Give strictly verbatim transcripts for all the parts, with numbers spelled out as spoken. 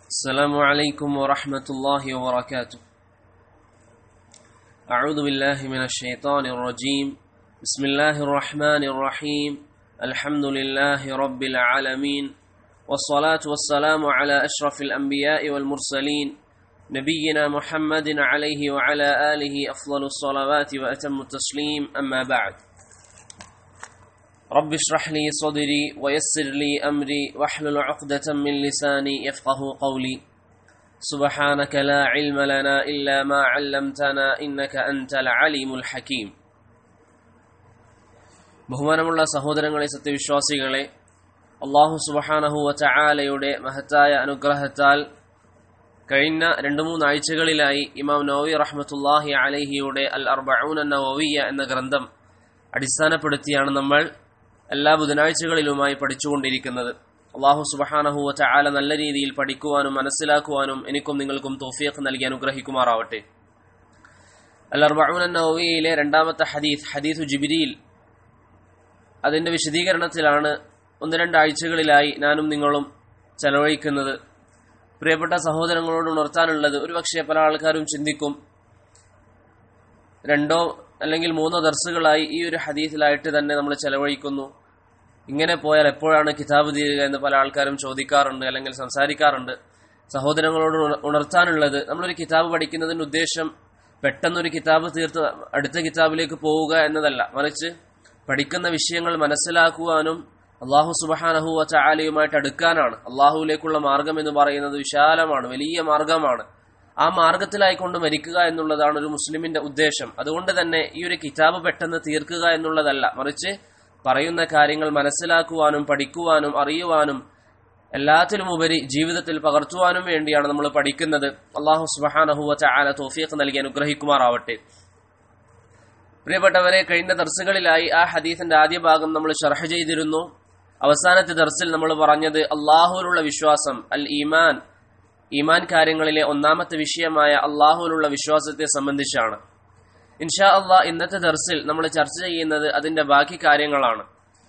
السلام عليكم ورحمة الله وبركاته. أعوذ بالله من الشيطان الرجيم. بسم الله الرحمن الرحيم. الحمد لله رب العالمين، والصلاة والسلام على أشرف الأنبياء والمرسلين نبينا محمد عليه وعلى آله أفضل الصلوات وأتم التسليم. أما بعد، رب اشرح لي صدري ويسر لي أمري واحلل عقدة من لساني يفقه قولي. سبحانك لا علم لنا إلا ما علمتنا إنك أنت العليم الحكيم. ബഹുമാനമുള്ള സഹോദരങ്ങളെ, സത്യവിശ്വാസികളെ, അല്ലാഹു സുബ്ഹാനഹു വ തആലയുടെ മഹത്തായ അനുഗ്രഹത്താൽ കഴിഞ്ഞ രണ്ട് മൂന്ന് ആഴ്ചകളിലായി ഇമാം നവവി റഹ്മത്തുള്ളാഹി അലൈഹിയുടെ അൽ അർബഊന നവവിയ്യ എന്ന ഗ്രന്ഥം അടിസ്ഥാനപ്പെടുത്തിയാണ് നമ്മൾ എല്ലാ ബുധനാഴ്ചകളിലുമായി പഠിച്ചുകൊണ്ടിരിക്കുന്നത്. അല്ലാഹു സുബ്ഹാനഹു വ തആല നല്ല രീതിയിൽ പഠിക്കുവാനും മനസ്സിലാക്കുവാനും എനിക്കും നിങ്ങൾക്കും തൗഫീഖ് നൽകി അനുഗ്രഹിക്കുമാറാവട്ടെ. അൽ അർബഊന നവവിയിലെ രണ്ടാമത്തെ ഹദീസ്, ഹദീസു ജിബ്രീൽ, അതിന്റെ വിശദീകരണത്തിലാണ് ഒന്ന് രണ്ടാഴ്ചകളിലായി ഞാനും നിങ്ങളും ചെലവഴിക്കുന്നത്. പ്രിയപ്പെട്ട സഹോദരങ്ങളോട് ഉണർത്താനുള്ളത്, ഒരുപക്ഷെ പല ആൾക്കാരും ചിന്തിക്കും, രണ്ടോ അല്ലെങ്കിൽ മൂന്നോ ദർസുകളായി ഈ ഒരു ഹദീസിലായിട്ട് തന്നെ നമ്മൾ ചെലവഴിക്കുന്നു, ഇങ്ങനെ പോയാൽ എപ്പോഴാണ് കിതാബ് തീരുക എന്ന് പല ആൾക്കാരും ചോദിക്കാറുണ്ട് അല്ലെങ്കിൽ സംസാരിക്കാറുണ്ട്. സഹോദരങ്ങളോട് ഉണർത്താനുള്ളത്, നമ്മളൊരു കിതാബ് പഠിക്കുന്നതിന്റെ ഉദ്ദേശം പെട്ടെന്നൊരു കിതാബ് തീർത്ത് അടുത്ത കിതാബിലേക്ക് പോവുക എന്നതല്ല, മറിച്ച് പഠിക്കുന്ന വിഷയങ്ങൾ മനസ്സിലാക്കുവാനും അല്ലാഹു സുബ്ഹാനഹു വ തആലയുമായിട്ട് അടുക്കാനാണ്. അല്ലാഹുവിലേക്കുള്ള മാർഗം എന്ന് പറയുന്നത് വിശാലമാണ്, വലിയ മാർഗമാണ്. ആ മാർഗത്തിലായിക്കൊണ്ട് മരിക്കുക എന്നുള്ളതാണ് ഒരു മുസ്ലിമിന്റെ ഉദ്ദേശം. അതുകൊണ്ട് തന്നെ ഈ ഒരു കിതാബ് പെട്ടെന്ന് തീർക്കുക എന്നുള്ളതല്ല, മറിച്ച് പറയുന്ന കാര്യങ്ങൾ മനസ്സിലാക്കുവാനും പഠിക്കുവാനും അറിയുവാനും എല്ലാത്തിലുമുപരി ജീവിതത്തിൽ പകർത്തുവാനും വേണ്ടിയാണ് നമ്മൾ പഠിക്കുന്നത്. അല്ലാഹു സുബ്ഹാനഹു വ തആല തൗഫീഖ് നൽകി അനുഗ്രഹിക്കുമാറാവട്ടെ. പ്രിയപ്പെട്ടവരെ, കഴിഞ്ഞ ദർസുകളിലായി ആ ഹദീസിന്റെ ആദ്യ ഭാഗം നമ്മൾ ശർഹ് ചെയ്തിരുന്നു. അവസാനത്തെ ദർസിൽ നമ്മൾ പറഞ്ഞത് അല്ലാഹുവിലുള്ള വിശ്വാസം, അൽ ഈമാൻ, ഈമാൻ കാര്യങ്ങളിലെ ഒന്നാമത്തെ വിഷയമായ അല്ലാഹുവിലുള്ള വിശ്വാസത്തെ സംബന്ധിച്ചാണ്. ഇൻഷാ അല്ലാഹ് ഇന്നത്തെ ദർസിൽ നമ്മൾ ചർച്ച ചെയ്യുന്നത് അതിന്റെ ബാക്കി കാര്യങ്ങളാണ്.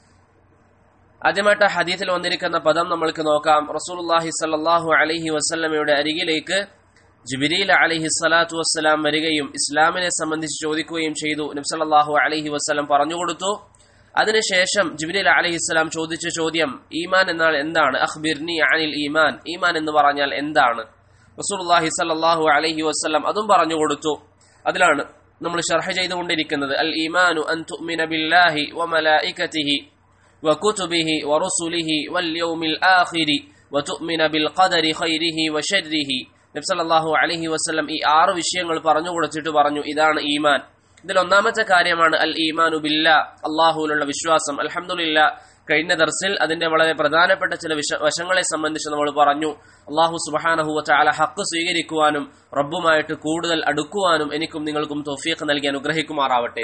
ആദ്യമായിട്ട് ഹദീസിൽ വന്നിരിക്കുന്ന പദം നമ്മൾക്ക് നോക്കാം. റസൂലുള്ളാഹി സ്വല്ലല്ലാഹു അലൈഹി വസല്ലമയുടെ അരികിലേക്ക് ജിബ്രീൽ അലൈഹി സ്വലാത്തു വസ്സലാം വരികയും ഇസ്ലാമിനെ സംബന്ധിച്ച് ചോദിക്കുകയും ചെയ്തു. നബി സല്ലല്ലാഹു അലൈഹി വസല്ലം പറഞ്ഞു കൊടുത്തു. അതിനുശേഷം ജിബ്രീൽ അലൈഹിസ്സലാം ചോദിച്ച ചോദ്യം, ഈമാൻ എന്നാൽ എന്താണ്? അഖ്ബിർനി അനിൽ ഈമാൻ, ഈമാൻ എന്ന് പറഞ്ഞാൽ എന്താണ്? റസൂലുള്ളാഹി സ്വല്ലല്ലാഹു അലൈഹി വസല്ലം അതും പറഞ്ഞു കൊടുത്തു. അതിലാണ് നമ്മൾ ശർഹ് ചെയ്തുകൊണ്ടിരിക്കുന്നത്. അൽ ഈമാനു അൻ തുഅ്മിന ബില്ലാഹി വ മലായികതിഹി വ കുതുബിഹി വ റുസുലിഹി വൽ യൗമിൽ ആഖിരി വ തുഅ്മിന ബിൽ ഖദരി ഖൈരിഹി വ ശർരിഹി. നബി സല്ലല്ലാഹു അലൈഹി വസല്ലം ഈ ആറ് വിഷയങ്ങൾ പറഞ്ഞു കൊടുത്തിട്ട് പറഞ്ഞു, ഇതാണ് ഈമാൻ. ഇതിൽ ഒന്നാമത്തെ കാര്യമാണ് അൽ ഈമാനു ബില്ലാ, അല്ലാഹുവിലുള്ള വിശ്വാസം. അൽഹംദുലില്ലാഹ് കഴിഞ്ഞ ദർസിൽ അതിന്റെ വളരെ പ്രധാനപ്പെട്ട ചില വശങ്ങളെ സംബന്ധിച്ച് നമ്മൾ പറഞ്ഞു. അല്ലാഹു സുബ്ഹാനഹു വ തആല ഹഖ് സ്വീകരിക്കുവാനും റബ്ബുമായിട്ട് കൂടുതൽ അടുക്കുവാനും എനിക്കും നിങ്ങൾക്കും തൗഫീഖ് നൽകി അനുഗ്രഹിക്കുമാറാവട്ടെ.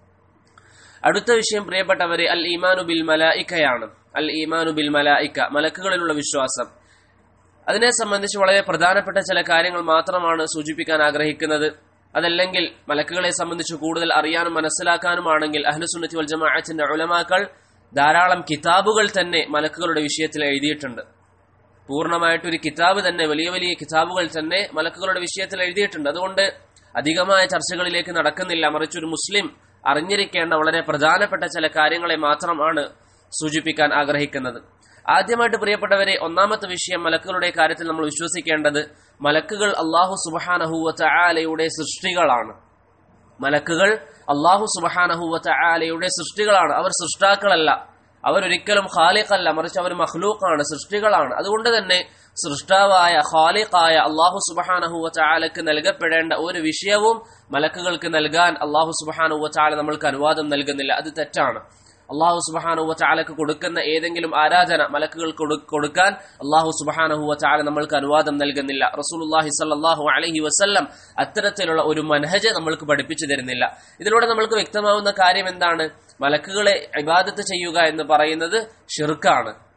അടുത്ത വിഷയം പ്രിയപ്പെട്ടവരെ, അൽ ഈമാനു ബിൽ മലായികയാണ്. അൽ ഈമാനു ബിൽ മലായിക, മലക്കുകളിലുള്ള വിശ്വാസം. അതിനെ സംബന്ധിച്ച് വളരെ പ്രധാനപ്പെട്ട ചില കാര്യങ്ങൾ മാത്രമാണ് സൂചിപ്പിക്കാൻ ആഗ്രഹിക്കുന്നത്. അതല്ലെങ്കിൽ മലക്കുകളെ സംബന്ധിച്ച് കൂടുതൽ അറിയാനും മനസ്സിലാക്കാനുമാണെങ്കിൽ അഹ്ലുസുന്നത്തി വൽ ജമാഅത്തിന്റെ ഉലമാക്കൾ ധാരാളം കിതാബുകൾ തന്നെ മലക്കുകളുടെ വിഷയത്തിൽ എഴുതിയിട്ടുണ്ട്. പൂർണ്ണമായിട്ടൊരു കിതാബ് തന്നെ, വലിയ വലിയ കിതാബുകൾ തന്നെ മലക്കുകളുടെ വിഷയത്തിൽ എഴുതിയിട്ടുണ്ട്. അതുകൊണ്ട് അധികമായ ചർച്ചകളിലേക്ക് നടക്കുന്നില്ല, മറിച്ച് ഒരു മുസ്ലിം അറിഞ്ഞിരിക്കേണ്ട വളരെ പ്രധാനപ്പെട്ട ചില കാര്യങ്ങളെ മാത്രമാണ് സൂചിപ്പിക്കാൻ ആഗ്രഹിക്കുന്നത്. ആദ്യമായിട്ട് പ്രിയപ്പെട്ടവരെ, ഒന്നാമത്തെ വിഷയം മലക്കുകളുടെ കാര്യത്തിൽ നമ്മൾ വിശ്വസിക്കേണ്ടത്, മലക്കുകൾ അല്ലാഹു സുബ്ഹാനഹു വ തആലയുടെ സൃഷ്ടികളാണ്. മലക്കുകൾ അല്ലാഹു സുബ്ഹാനഹു വ തആലയുടെ സൃഷ്ടികളാണ്. അവർ സൃഷ്ടാക്കളല്ല, അവരൊരിക്കലും ഖാലിഖല്ല, മറിച്ച് അവർ മഖ്ലൂഖാണ്, സൃഷ്ടികളാണ്. അതുകൊണ്ട് തന്നെ സൃഷ്ടാവായ ഖാലിഖായ അല്ലാഹു സുബ്ഹാനഹു വ തആലക്ക് നൽകപ്പെടേണ്ട ഒരു വിഷയവും മലക്കുകൾക്ക് നൽകാൻ അല്ലാഹു സുബ്ഹാനഹു വ തആല നമ്മൾക്ക് അനുവാദം നൽകുന്നില്ല. അത് തെറ്റാണ്. അല്ലാഹു സുബ്ഹാനഹു വ തആലക്ക് കൊടുക്കുന്ന ഏതെങ്കിലും ആരാധന മലക്കുകൾക്ക് കൊടുക്കാൻ അല്ലാഹു സുബ്ഹാനഹു വ തആല നമ്മൾക്ക് അനുവാദം നൽകുന്നില്ല. റസൂലുള്ളാഹി സ്വല്ലല്ലാഹു അലൈഹി വസല്ലം അത്തരത്തിലുള്ള ഒരു മനഹജ് നമ്മൾക്ക് പഠിപ്പിച്ചു തരുന്നില്ല. ഇതിലൂടെ നമ്മൾക്ക് വ്യക്തമാവുന്ന കാര്യം എന്താണ്? മലക്കുകളെ ഇബാദത്ത് ചെയ്യുക എന്ന് പറയുന്നത് ശിർക്കാണ്.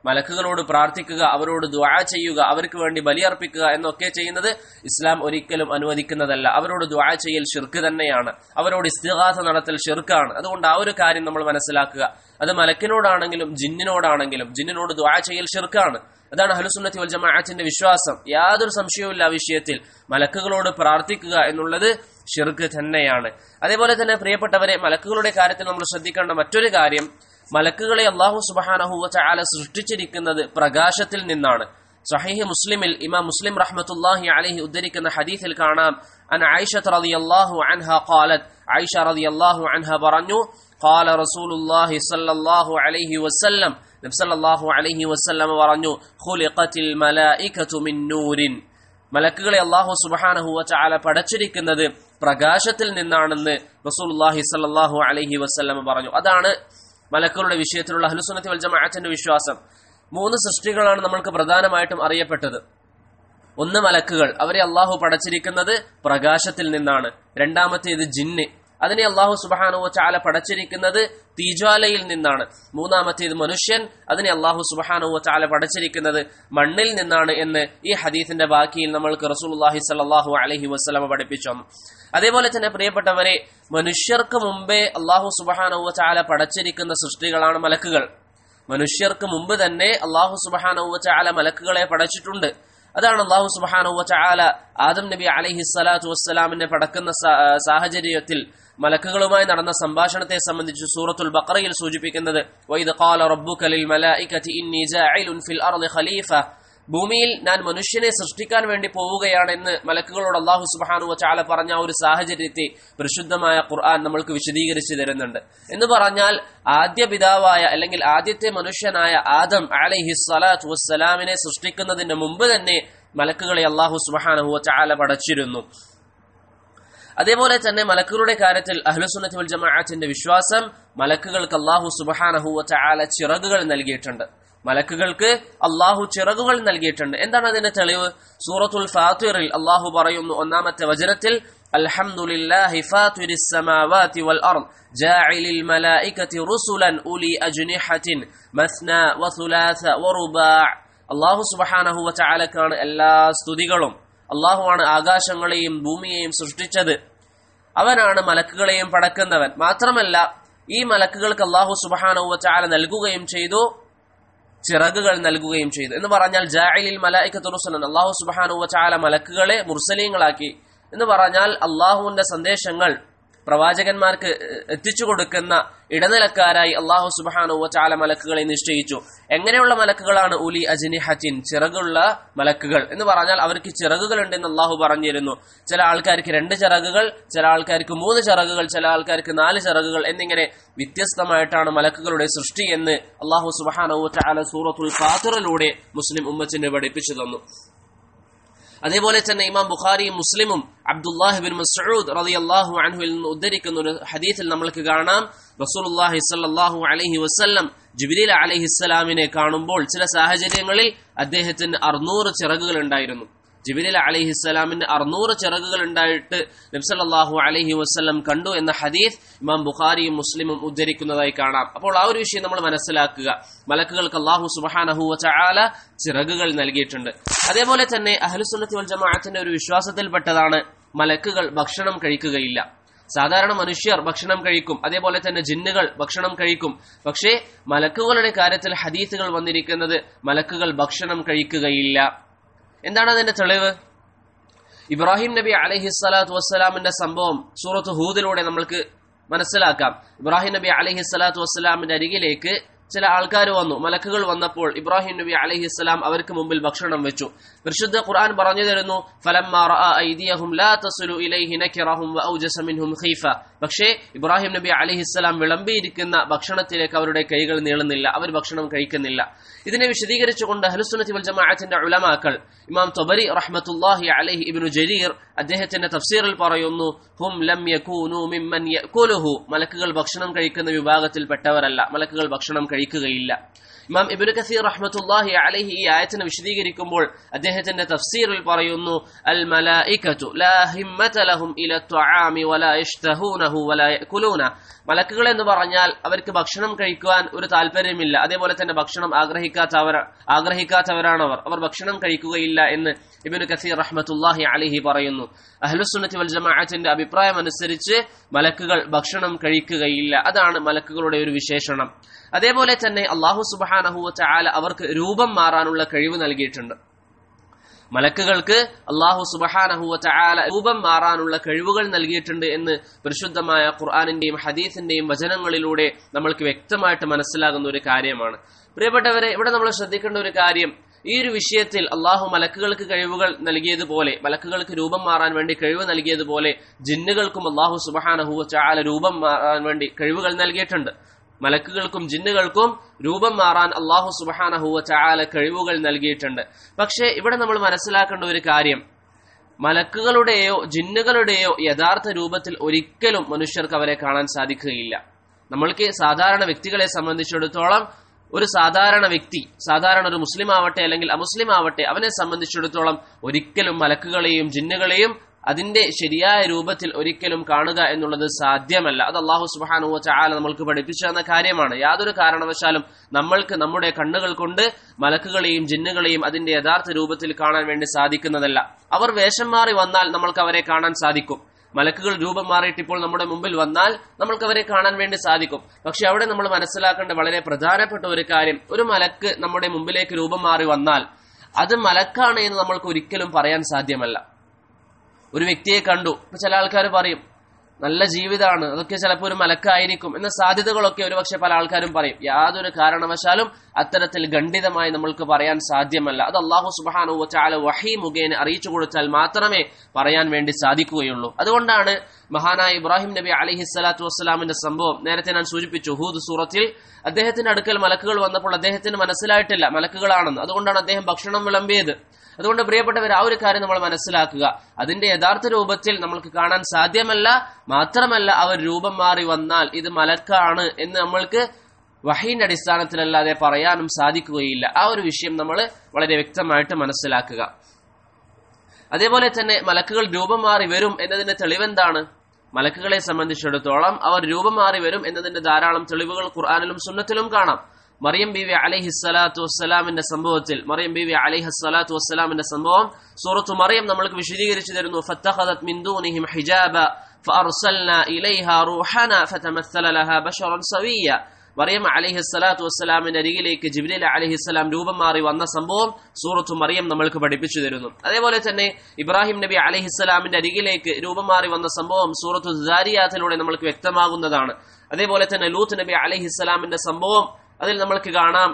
മലക്കുകളോട് പ്രാർത്ഥിക്കുക, അവരോട് ദുആ ചെയ്യുക, അവർക്ക് വേണ്ടി ബലിയർപ്പിക്കുക എന്നൊക്കെ ചെയ്യുന്നത് ഇസ്ലാം ഒരിക്കലും അനുവദിക്കുന്നതല്ല. അവരോട് ദുആ ചെയ്യൽ ശിർക്ക് തന്നെയാണ്. അവരോട് ഇസ്തിഗാസ നടത്തൽ ശിർക്കാണ്. അതുകൊണ്ട് ആ ഒരു കാര്യം നമ്മൾ മനസ്സിലാക്കുക. അത് മലക്കിനോടാണെങ്കിലും ജിന്നിനോടാണെങ്കിലും ജിന്നിനോട് ദുആ ചെയ്യൽ ശിർക്കാണ്. അതാണ് അഹ്ലുസുന്നത്തി വൽ ജമാഅത്തിന്റെ വിശ്വാസം. യാതൊരു സംശയവുമില്ല ആ വിഷയത്തിൽ. മലക്കുകളോട് പ്രാർത്ഥിക്കുക എന്നുള്ളത് ശിർക്ക് തന്നെയാണ്. അതേപോലെ തന്നെ പ്രിയപ്പെട്ടവരെ, മലക്കുകളുടെ കാര്യത്തിൽ നമ്മൾ ശ്രദ്ധിക്കേണ്ട മറ്റൊരു കാര്യം, മലക്കുകളെ അല്ലാഹു സുബ്ഹാനഹു വ തആല സൃഷ്ടിച്ചിരിക്കുന്നത് പ്രകാശത്തിൽ നിന്നാണ്. സ്വഹീഹ് മുസ്ലിമിൽ ഇമാം മുസ്ലിം റഹ്മത്തുള്ളാഹി അലൈഹി ഉദ്ധരിക്കുന്ന ഹദീസിൽ കാണാം, അൻ ആയിഷ റളിയല്ലാഹു അൻഹ ഖാലത്, ആയിഷ റളിയല്ലാഹു അൻഹ പറഞ്ഞു, ഖാല റസൂലുള്ളാഹി സ്വല്ലല്ലാഹു അലൈഹി വസല്ലം, നബി സല്ലല്ലാഹു അലൈഹി വസല്ലം പറഞ്ഞു, ഖുലിഖത്തിൽ മലായികതു മിൻ നൂരിൻ, മലക്കുകളെ അല്ലാഹു സുബ്ഹാനഹു വ തആല പടച്ചിരിക്കുന്നത് പ്രകാശത്തിൽ നിന്നാണെന്ന് റസൂലുള്ളാഹി സ്വല്ലല്ലാഹു അലൈഹി വസല്ലം പറഞ്ഞു. അതാണ് മലക്കുകളുടെ വിഷയത്തിലുള്ള അഹ്ലുസുന്നത്തി വൽ ജമാഅത്തിന്റെ വിശ്വാസം. മൂന്ന് സൃഷ്ടികളാണ് നമ്മൾക്ക് പ്രധാനമായിട്ടും അറിയപ്പെട്ടത്. ഒന്ന് മലക്കുകൾ, അവരെ അള്ളാഹു പടച്ചിരിക്കുന്നത് പ്രകാശത്തിൽ നിന്നാണ്. രണ്ടാമത്തേത് ജിന്ന്, അതിനെ അള്ളാഹു സുബ്ഹാനഹു വ തആല പടച്ചിരിക്കുന്നത് തീജ്വാലയിൽ നിന്നാണ്. മൂന്നാമത്തേത് മനുഷ്യൻ, അതിനെ അള്ളാഹു സുബ്ഹാനഹു വ തആല പടച്ചിരിക്കുന്നത് മണ്ണിൽ നിന്നാണ് എന്ന് ഈ ഹദീസിന്റെ ബാക്കിയിൽ നമ്മൾക്ക് റസൂലുള്ളാഹി സ്വല്ലല്ലാഹു അലൈഹി വസല്ലം പഠിപ്പിച്ചു. അതേപോലെ തന്നെ പ്രിയപ്പെട്ടവരെ, മനുഷ്യർക്ക് മുമ്പേ അള്ളാഹു സുബ്ഹാനഹു വ തആല പടച്ചിരിക്കുന്ന സൃഷ്ടികളാണ് മലക്കുകൾ. മനുഷ്യർക്ക് മുമ്പ് തന്നെ അള്ളാഹു സുബ്ഹാനഹു വ തആല മലക്കുകളെ പടച്ചിട്ടുണ്ട്. അതാണ് അള്ളാഹു സുബ്ഹാനഹു വ തആല ആദം നബി അലൈഹി സ്വലാത്തു വസ്സലാമിനെ പടക്കുന്ന സാഹചര്യത്തിൽ മലക്കുകളുമായി നടന്ന സംഭാഷണത്തെ സംബന്ധിച്ച് സൂറത്തുൽ ബഖറയിൽ സൂചിപ്പിക്കുന്നത്, വഇദ് ഖാല റബ്ബുക ലിൽ മലായികതി ഇന്നി ജാഇലുൻ ഫിൽ അർളി ഖലീഫ, ഭൂമിയിൽ ഞാൻ മനുഷ്യനെ സൃഷ്ടിക്കാൻ വേണ്ടി പോവുകയാണെന്ന് മലക്കുകളോട് അല്ലാഹു സുബ്ഹാനഹു വ തആല പറഞ്ഞ ഒരു സാഹചര്യത്തെ പരിശുദ്ധമായ ഖുർആൻ നമ്മൾക്ക് വിശദീകരിച്ചു തരുന്നുണ്ട്. എന്ന് പറഞ്ഞാൽ ആദ്യ പിതാവായ അല്ലെങ്കിൽ ആദ്യത്തെ മനുഷ്യനായ ആദം അലൈഹി സ്വലാത്തു വസ്സലാമിനെ സൃഷ്ടിക്കുന്നതിന് മുമ്പ് തന്നെ മലക്കുകളെ അല്ലാഹു സുബ്ഹാനഹു വ തആല പടച്ചിരുന്നു. അതേപോലെ തന്നെ മലക്കുകളുടെ കാര്യത്തിൽ അഹ്ലുസുന്നത്തി വൽ ജമാഅത്തിന്റെ വിശ്വാസം, മലക്കുകൾക്ക് അല്ലാഹു സുബ്ഹാനഹു വ തആല ചിറകുകൾ നൽകിയിട്ടുണ്ട്. മലക്കുകൾക്ക് അള്ളാഹു ചിറകുകൾ നൽകിയിട്ടുണ്ട്. എന്താണ് അതിന്റെ തെളിവ്? സൂറത്തുൽ ഫാത്തിറിൽ അള്ളാഹു പറയുന്നു ഒന്നാമത്തെ വചനത്തിൽ, അൽഹംദുലില്ലാഹി ഫാത്തിരിസ് സമാവാതി വൽ അർദ് ജാഇലിൽ മലായികതി റുസുലൻ ഉലി അജ്നിഹത്തിൻ മസ്ന വസുലാസ വറുബാ. അള്ളാഹു സുബ്ഹാനഹു വ തആലക്കാണ് എല്ലാ സ്തുതികളും. അള്ളാഹുവാണ് ആകാശങ്ങളെയും ഭൂമിയെയും സൃഷ്ടിച്ചത്. അവനാണ് മലക്കുകളെയും പടക്കുന്നവൻ. മാത്രമല്ല, ഈ മലക്കുകൾക്ക് അള്ളാഹു സുബ്ഹാനഹു വ തആല നൽകുകയും ചെയ്തു, ചിറകുകൾ നൽകുകയും ചെയ്തു. എന്ന് പറഞ്ഞാൽ ജാഇലിൽ മലായികതു റുസുലൻ, അല്ലാഹു സുബ്ഹാനഹു വ തആല മലക്കുകളെ മുർസലീങ്ങളാക്കി. എന്ന് പറഞ്ഞാൽ അള്ളാഹുവിന്റെ സന്ദേശങ്ങൾ പ്രവാചകന്മാർക്ക് എത്തിച്ചു കൊടുക്കുന്ന ഇടനിലക്കാരായി അള്ളാഹു സുബ്ഹാനഹു വ തആല മലക്കുകളെ നിശ്ചയിച്ചു. എങ്ങനെയുള്ള മലക്കുകളാണ്? ഉലി അജ്നിഹത്തിൻ, ചിറകുള്ള മലക്കുകൾ. എന്ന് പറഞ്ഞാൽ അവർക്ക് ചിറകുകൾ ഉണ്ടെന്ന് അള്ളാഹു പറഞ്ഞിരുന്നു. ചില ആൾക്കാർക്ക് രണ്ട് ചിറകുകൾ, ചില ആൾക്കാർക്ക് മൂന്ന് ചിറകുകൾ, ചില ആൾക്കാർക്ക് നാല് ചിറകുകൾ എന്നിങ്ങനെ വ്യത്യസ്തമായിട്ടാണ് മലക്കുകളുടെ സൃഷ്ടി എന്ന് അള്ളാഹു സുബ്ഹാനഹു വ തആല സൂറത്തുൽ ഫാത്തിറിലൂടെ മുസ്ലിം ഉമ്മത്തിനെ പഠിപ്പിച്ചു തന്നു. അതേപോലെ തന്നെ ഇമാം ബുഖാരിയും മുസ്ലിമും അബ്ദുല്ലാഹി ബിൻ മസ്ഊദ് റളിയല്ലാഹു അൻഹുവിൽ നിന്ന് ഉദ്ധരിക്കുന്ന ഒരു ഹദീസിൽ നമ്മൾക്ക് കാണാം, റസൂലുള്ളാഹി സ്വല്ലല്ലാഹു അലൈഹി വസല്ലം ജിബ്രീൽ അലൈഹിസ്സലാമിനെ കാണുമ്പോൾ ചില സാഹചര്യങ്ങളിൽ അദ്ദേഹത്തിന് അറുന്നൂറ് ചിറകുകൾ ഉണ്ടായിരുന്നു. ജിബ്രീൽ അലൈഹിസ്സലാമിന് അറുന്നൂറ് ചിറകുകൾ ഉണ്ടായിട്ട് നബി സല്ലല്ലാഹു അലൈഹി വസല്ലം കണ്ടു എന്ന ഹദീസ് ഇമാം ബുഖാരിയും മുസ്ലിമും ഉദ്ധരിക്കുന്നതായി കാണാം. അപ്പോൾ ആ ഒരു വിഷയം നമ്മൾ മനസ്സിലാക്കുക. മലക്കുകൾക്ക് അല്ലാഹു സുബ്ഹാനഹു വ തആല ചിറകുകൾ നൽകിയിട്ടുണ്ട്. അതേപോലെ തന്നെ അഹ്ലുസുന്നത്തി വൽ ജമാഅത്തിന്റെ ഒരു വിശ്വാസത്തിൽപ്പെട്ടതാണ് മലക്കുകൾ ഭക്ഷണം കഴിക്കുകയില്ല. സാധാരണ മനുഷ്യർ ഭക്ഷണം കഴിക്കും, അതേപോലെ തന്നെ ജിന്നുകൾ ഭക്ഷണം കഴിക്കും. പക്ഷേ മലക്കുകളുടെ കാര്യത്തിൽ ഹദീസുകൾ വന്നിരിക്കുന്നത് മലക്കുകൾ ഭക്ഷണം കഴിക്കുകയില്ല. എന്താണ് അതിന്റെ തെളിവ്? ഇബ്രാഹിം നബി അലൈഹി സ്വലാത്തു വസ്സലാമിന്റെ സംഭവം സൂറത്ത് ഹൂദിലൂടെ നമ്മൾക്ക് മനസ്സിലാക്കാം. ഇബ്രാഹിം നബി അലൈഹി സ്വലാത്തു വസ്സലാമിന്റെ അരികിലേക്ക് ചില ആൾക്കാർ വന്നു. മലക്കുകൾ വന്നപ്പോൾ ഇബ്രാഹിം നബി അലൈഹിസ്സലാം അവർക്ക് മുമ്പിൽ ഭക്ഷണം വെച്ചു. പരിശുദ്ധ ഖുർആൻ പറഞ്ഞു തരുന്നു, ഫലമ്മാ റഅ ഐദിയഹും ലാ തസ്ലു ഇലൈഹി നകിറഹും വഔജസ മിൻഹും ഖീഫ. പക്ഷേ ഇബ്രാഹിം നബി അലൈഹിസ്സലാം വിളമ്പിയിരിക്കുന്ന ഭക്ഷണത്തിലേക്ക് അവരുടെ കൈകൾ നീളുന്നില്ല, അവർ ഭക്ഷണം കഴിക്കുന്നില്ല. ഇതിനെ വിശദീകരിച്ചുകൊണ്ട് അഹ്ലുസുന്നത്തി വൽ ജമാഅത്തിന്റെ ഉലമാക്കൾ ഇമാം തബരി റഹ്മത്തുള്ളാഹി അലൈഹി ഇബ്നു ജരീർ അദ്ദേഹത്തിന്റെ തഫ്സീറിൽ പറയുന്നു, ഹും ലം യകൂനു മിമ്മൻ യഅകുലുഹു, മലക്കുകൾ ഭക്ഷണം കഴിക്കുന്ന വിഭാഗത്തിൽപ്പെട്ടവരല്ല, മലക്കുകൾ ഭക്ഷണം കഴിക്കും കഴിക്കുകയില്ല. ഇമാം ഇബ്നു കസീർ റഹ്മത്തുള്ളാഹി അലൈഹി ഈ ആയത്തിനെ വിശദീകരിക്കുമ്പോൾ അദ്ദേഹത്തിന്റെ തഫ്സീറിൽ പറയുന്നു, അൽ മലായികതു ലാ ഹിമ്മത ലഹും ഇല ത്വആമി വലാ യശ്തഹൂനഹു വലാ യഅകുലൂന. മലക്കുകൾ എന്ന് പറഞ്ഞാൽ അവർക്ക് ഭക്ഷണം കഴിക്കുവാൻ ഒരു താല്പര്യമില്ല, അതേപോലെ തന്നെ ഭക്ഷണം ആഗ്രഹിക്കാത്തവർ ആഗ്രഹിക്കാത്തവരാണ് അവർ അവർ ഭക്ഷണം കഴിക്കുകയില്ല എന്ന് ഇബ്നു കസീർ റഹ്മത്തുള്ളാഹി അലൈഹി പറയുന്നു. അഹ്ലുസുന്നത്തി വൽ ജമാഅത്തിന്റെ അഭിപ്രായം അനുസരിച്ച് മലക്കുകൾ ഭക്ഷണം കഴിക്കുകയില്ല. അതാണ് മലക്കുകളുടെ ഒരു വിശേഷണം. അതേപോലെ തന്നെ അല്ലാഹു സുബ്ഹാനഹു വ തആല അവർക്ക് രൂപം മാറാനുള്ള കഴിവ് നൽകിയിട്ടുണ്ട്. മലക്കുകൾക്ക് അല്ലാഹു സുബ്ഹാനഹു വ തആല രൂപം മാറാനുള്ള കഴിവുകൾ നൽകിയിട്ടുണ്ട് എന്ന് പരിശുദ്ധമായ ഖുർആനിന്റെയും ഹദീസിന്റെയും വചനങ്ങളിലൂടെ നമ്മൾക്ക് വ്യക്തമായിട്ട് മനസ്സിലാകുന്ന ഒരു കാര്യമാണ്. പ്രിയപ്പെട്ടവരെ, ഇവിടെ നമ്മൾ ശ്രദ്ധിക്കേണ്ട ഒരു കാര്യം, ഈ ഒരു വിഷയത്തിൽ അല്ലാഹു മലക്കുകൾക്ക് കഴിവുകൾ നൽകിയതുപോലെ, മലക്കുകൾക്ക് രൂപം മാറാൻ വേണ്ടി കഴിവ് നൽകിയതുപോലെ ജിന്നുകൾക്കും അല്ലാഹു സുബ്ഹാനഹു വ തആല രൂപം മാറാൻ വേണ്ടി കഴിവുകൾ നൽകിയിട്ടുണ്ട്. മലക്കുകൾക്കും ജിന്നുകൾക്കും രൂപം മാറാൻ അല്ലാഹു സുബ്ഹാനഹു വ തആല കഴിവുകൾ നൽകിയിട്ടുണ്ട്. പക്ഷേ ഇവിടെ നമ്മൾ മനസ്സിലാക്കേണ്ട ഒരു കാര്യം, മലക്കുകളുടെയോ ജിന്നുകളുടെയോ യഥാർത്ഥ രൂപത്തിൽ ഒരിക്കലും മനുഷ്യർക്ക് അവരെ കാണാൻ സാധിക്കുകയില്ല. നമ്മൾക്ക് സാധാരണ വ്യക്തികളെ സംബന്ധിച്ചിടത്തോളം ഒരു സാധാരണ വ്യക്തി, സാധാരണ ഒരു മുസ്ലിം ആവട്ടെ അല്ലെങ്കിൽ അമുസ്ലിം ആവട്ടെ, അവനെ സംബന്ധിച്ചിടത്തോളം ഒരിക്കലും മലക്കുകളെയും ജിന്നുകളെയും അതിന്റെ ശരിയായ രൂപത്തിൽ ഒരിക്കലും കാണുക എന്നുള്ളത് സാധ്യമല്ല. അത് അല്ലാഹു സുബ്ഹാനഹു വ തആല നമ്മൾക്ക് പഠിപ്പിച്ചു തന്ന കാര്യമാണ്. യാതൊരു കാരണവശാലും നമ്മൾക്ക് നമ്മുടെ കണ്ണുകൾ കൊണ്ട് മലക്കുകളെയും ജിന്നുകളെയും അതിന്റെ യഥാർത്ഥ രൂപത്തിൽ കാണാൻ വേണ്ടി സാധിക്കുന്നതല്ല. അവർ വേഷം മാറി വന്നാൽ നമ്മൾക്ക് അവരെ കാണാൻ സാധിക്കും. മലക്കുകൾ രൂപം മാറിയിട്ട് ഇപ്പോൾ നമ്മുടെ മുമ്പിൽ വന്നാൽ നമ്മൾക്ക് അവരെ കാണാൻ വേണ്ടി സാധിക്കും. പക്ഷെ അവിടെ നമ്മൾ മനസ്സിലാക്കേണ്ട വളരെ പ്രധാനപ്പെട്ട ഒരു കാര്യം, ഒരു മലക്ക് നമ്മുടെ മുമ്പിലേക്ക് രൂപം മാറി വന്നാൽ അത് മലക്കാണ് എന്ന് നമ്മൾക്ക് ഒരിക്കലും പറയാൻ സാധ്യമല്ല. ഒരു വ്യക്തിയെ കണ്ടു, ഇപ്പൊ ചില ആൾക്കാർ പറയും നല്ല ജീവിതമാണ്, അതൊക്കെ ചിലപ്പോൾ ഒരു മലക്കായിരിക്കും എന്ന സാധ്യതകളൊക്കെ ഒരുപക്ഷെ പല ആൾക്കാരും പറയും. യാതൊരു കാരണവശാലും അത്തരത്തിൽ ഖണ്ഡിതമായി നമ്മൾക്ക് പറയാൻ സാധ്യമല്ല. അത് അല്ലാഹു സുബ്ഹാനഹു വ തആല വഹീ മുഖേന അറിയിച്ചു കൊടുത്താൽ മാത്രമേ പറയാൻ വേണ്ടി സാധിക്കുകയുള്ളൂ. അതുകൊണ്ടാണ് മഹാനായ ഇബ്രാഹിം നബി അലൈഹിസ്സലാത്തു വസ്സലാമിന്റെ സംഭവം നേരത്തെ ഞാൻ സൂചിപ്പിച്ചു. ഹൂദ് സൂറത്തിൽ അദ്ദേഹത്തിന്റെ അടുക്കൽ മലക്കുകൾ വന്നപ്പോൾ അദ്ദേഹത്തിന് മനസ്സിലായിട്ടില്ല മലക്കുകളാണെന്ന്. അതുകൊണ്ടാണ് അദ്ദേഹം ഭക്ഷണം വിളമ്പിയത്. അതുകൊണ്ട് പ്രിയപ്പെട്ടവർ, ആ ഒരു കാര്യം നമ്മൾ മനസ്സിലാക്കുക. അതിന്റെ യഥാർത്ഥ രൂപത്തിൽ നമ്മൾക്ക് കാണാൻ സാധ്യമല്ല. മാത്രമല്ല, അവർ രൂപം മാറി വന്നാൽ ഇത് മലക്കാണ് എന്ന് നമ്മൾക്ക് വഹീന്റെ അടിസ്ഥാനത്തിലല്ലാതെ പറയാനും സാധിക്കുകയില്ല. ആ ഒരു വിഷയം നമ്മൾ വളരെ വ്യക്തമായിട്ട് മനസ്സിലാക്കുക. അതേപോലെ തന്നെ മലക്കുകൾ രൂപം മാറി വരും എന്നതിന്റെ തെളിവെന്താണ്? മലക്കുകളെ സംബന്ധിച്ചിടത്തോളം അവർ രൂപം മാറി വരും എന്നതിന്റെ ധാരാളം തെളിവുകൾ ഖുർആനിലും സുന്നത്തിലും കാണാം. മറിയം ബീവി അലൈഹിസ്സലാത്തു വസ്സലാമിന്റെ സംഭവത്തിൽ മറിയം ബീവി അലൈഹിസ്സലാത്തു വസ്സലാമിന്റെ സംഭവം സൂറത്തു മറിയം നമ്മൾക്ക് വിശദീകരിച്ചു തരുന്നു. ഫത്തഖദത് മിൻ ദൂനിഹിം ഹിജാബ ഫഅർസൽനാ ഇലൈഹാ റൂഹനാ ഫതമസ്സല ലഹാ ബശറൻ സവിയ്യ. മറിയം അലൈഹിസ്സലാത്തു വസ്സലാമിന്റെ അരികിലേക്ക് ജിബ്രീൽ അലൈഹിസ്സലാം രൂപം മാറി വന്ന സംഭവം സൂറത്തു മറിയം നമ്മൾക്ക് പഠിപ്പിച്ചു തരുന്നു. അതേപോലെ തന്നെ ഇബ്രാഹിം നബി അലൈഹിസ്സലാമിന്റെ അരികിലേക്ക് രൂപം മാറി വന്ന സംഭവം സൂറത്തു ദാരിയാത്തിലൂടെ നമ്മൾക്ക് വ്യക്തമാകുന്നതാണ്. അതേപോലെ തന്നെ ലൂത്ത് നബി അലൈഹിസ്സലാമിന്റെ സംഭവം അതിൽ നമ്മൾക്ക് കാണാം.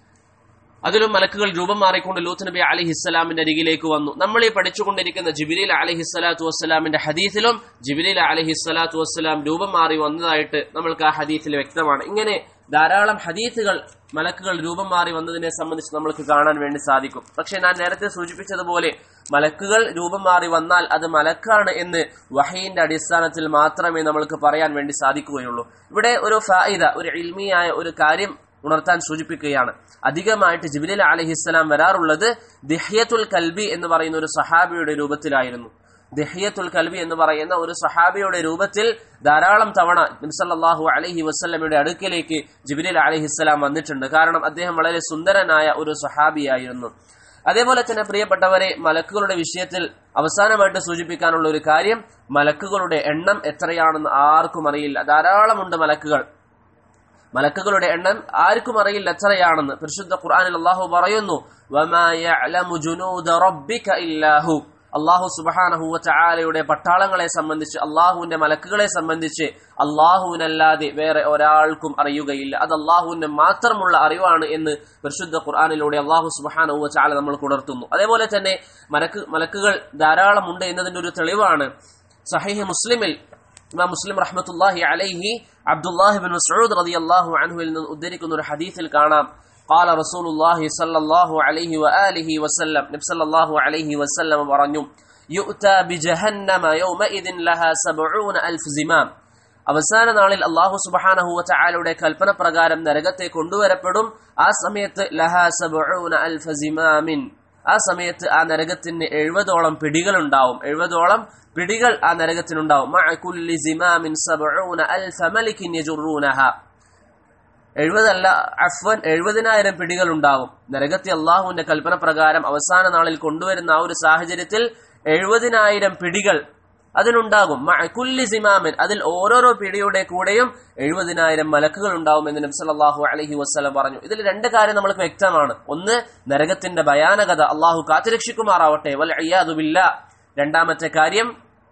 അതിലും മലക്കുകൾ രൂപം മാറിക്കൊണ്ട് ലൂത്ത് നബി അലൈഹിസ്സലാമിന്റെ അരികിലേക്ക് വന്നു. നമ്മൾ ഈ പഠിച്ചുകൊണ്ടിരിക്കുന്ന ജിബ്രീൽ അലൈഹിസ്സലാത്തു വസ്സലാമിന്റെ ഹദീസിലും ജിബ്രീൽ അലൈഹിസ്സലാത്തു വസ്സലാം രൂപം മാറി വന്നതായിട്ട് നമ്മൾക്ക് ആ ഹദീസിൽ വ്യക്തമാണ്. ഇങ്ങനെ ധാരാളം ഹദീസുകൾ മലക്കുകൾ രൂപം മാറി വന്നതിനെ സംബന്ധിച്ച് നമ്മൾക്ക് കാണാൻ വേണ്ടി സാധിക്കും. പക്ഷെ ഞാൻ നേരത്തെ സൂചിപ്പിച്ചതുപോലെ മലക്കുകൾ രൂപം മാറി വന്നാൽ അത് മലക്കാണ് എന്ന് വഹീന്റെ അടിസ്ഥാനത്തിൽ മാത്രമേ നമ്മൾക്ക് പറയാൻ വേണ്ടി സാധിക്കുകയുള്ളൂ. ഇവിടെ ഒരു ഫായിദ, ഒരു ഇൽമിയായ ഒരു കാര്യം ഉണർത്താൻ സൂചിപ്പിക്കുകയാണ്. അധികമായിട്ട് ജിബ്രീൽ അലൈഹിസ്സലാം വരാറുള്ളത് ദിഹ്യത്തുൽ കൽബി എന്ന് പറയുന്ന ഒരു സഹാബിയുടെ രൂപത്തിലായിരുന്നു. ദിഹ്യത്തുൽ കൽബി എന്ന് പറയുന്ന ഒരു സഹാബിയുടെ രൂപത്തിൽ ധാരാളം തവണ നബി സല്ലല്ലാഹു അലൈഹി വസല്ലമയുടെ അടുക്കലേക്ക് ജിബ്രീൽ അലൈഹിസ്സലാം വന്നിട്ടുണ്ട്. കാരണം അദ്ദേഹം വളരെ സുന്ദരനായ ഒരു സഹാബിയായിരുന്നു. അതേപോലെ തന്നെ പ്രിയപ്പെട്ടവരെ, മലക്കുകളുടെ വിഷയത്തിൽ അവസാനമായിട്ട് സൂചിപ്പിക്കാനുള്ള ഒരു കാര്യം, മലക്കുകളുടെ എണ്ണം എത്രയാണെന്ന് ആർക്കും അറിയില്ല. ധാരാളമുണ്ട് മലക്കുകൾ. മലക്കുകളുടെ എണ്ണം ആർക്കും അറിയില്ല എത്രയാണെന്ന്. പരിശുദ്ധ ഖുർആനിൽ അല്ലാഹു പറയുന്നു, വമാ യഅലമു ജുനൂദ റബ്ബിക ഇല്ലാഹു. അല്ലാഹു സുബ്ഹാനഹു വ തആലയുടെ പട്ടാളങ്ങളെ സംബന്ധിച്ച്, അല്ലാഹുവിന്റെ മലക്കുകളെ സംബന്ധിച്ച് അല്ലാഹുവിനല്ലാതെ വേറെ ഒരാൾക്കും അറിയുകയില്ല. അത് അല്ലാഹുവിന് മാത്രമുള്ള അറിവാണ് എന്ന് പരിശുദ്ധ ഖുർആനിലൂടെ അല്ലാഹു സുബ്ഹാനഹു വ തആല നമ്മൾ ഉണർത്തുന്നു. അതേപോലെ തന്നെ മലക്ക് മലക്കുകൾ ധാരാളമുണ്ട് എന്നതിന്റെ ഒരു തെളിവാണ് സഹീഹ് മുസ്ലിമിൽ ഇമാം മുസ്ലിം റഹ്മത്തുള്ളാഹി അലൈഹി അബ്ദുല്ലാഹി ഇബ്നു മസ്ഊദ് റളിയല്ലാഹു അൻഹുവിൽ നിന്ന് ഉദ്ധരിക്കുന്ന ഒരു ഹദീസിൽ കാണാം, ഖാല റസൂലുള്ളാഹി സ്വല്ലല്ലാഹു അലൈഹി വആലിഹി വസല്ലം, നബി സല്ലല്ലാഹു അലൈഹി വസല്ലം പറഞ്ഞു, യുഅ്താ ബിജഹന്നമ യൗമഇദിൻ ലഹാ സബ്ഊന അൽഫ് സിമാം. അവസാന നാളിൽ അല്ലാഹു സുബ്ഹാനഹു വ തആലയുടെ കൽപ്പന പ്രകാരം നരകത്തെ കൊണ്ടുവരപ്പെടും. ആ സമയത്ത് ലഹാ സബ്ഊന അൽഫ സിമാമിൻ, ആ സമയത്ത് ആ നരകത്തിന് എഴുപതോളം പിടികൾ ഉണ്ടാവും. എഴുപതോളം പിടികൾ ആ നരകത്തിനുണ്ടാവും. മഅ കുല്ലി സിമാമിൻ സബ്ഊന അൽഫ മലികിൻ യജുറൂനഹ, എഴുപതല്ല അഫ്വൻ എഴുപതിനായിരം പിടികൾ ഉണ്ടാവും. നരകത്തെ അള്ളാഹുവിന്റെ കൽപ്പന പ്രകാരം അവസാന നാളിൽ കൊണ്ടുവരുന്ന ആ ഒരു സാഹചര്യത്തിൽ എഴുപതിനായിരം പിടികൾ അതിനുണ്ടാകും. മഅകുല്ലി സിമാമിൻ, അതിൽ ഓരോരോ പിടിയുടെ കൂടെയും എഴുപതിനായിരം മലക്കുകൾ ഉണ്ടാവും എന്ന് നബി സല്ലല്ലാഹു അലൈഹി വസല്ലം പറഞ്ഞു. ഇതിൽ രണ്ട് കാര്യം നമ്മൾക്ക് വ്യക്തമാണ്. ഒന്ന്, നരകത്തിന്റെ ഭയാനകത, അള്ളാഹു കാത്തുരക്ഷിക്കുമാറാവട്ടെ, വൽ ഇയാദു ബില്ലാ. രണ്ടാമത്തെ കാര്യം,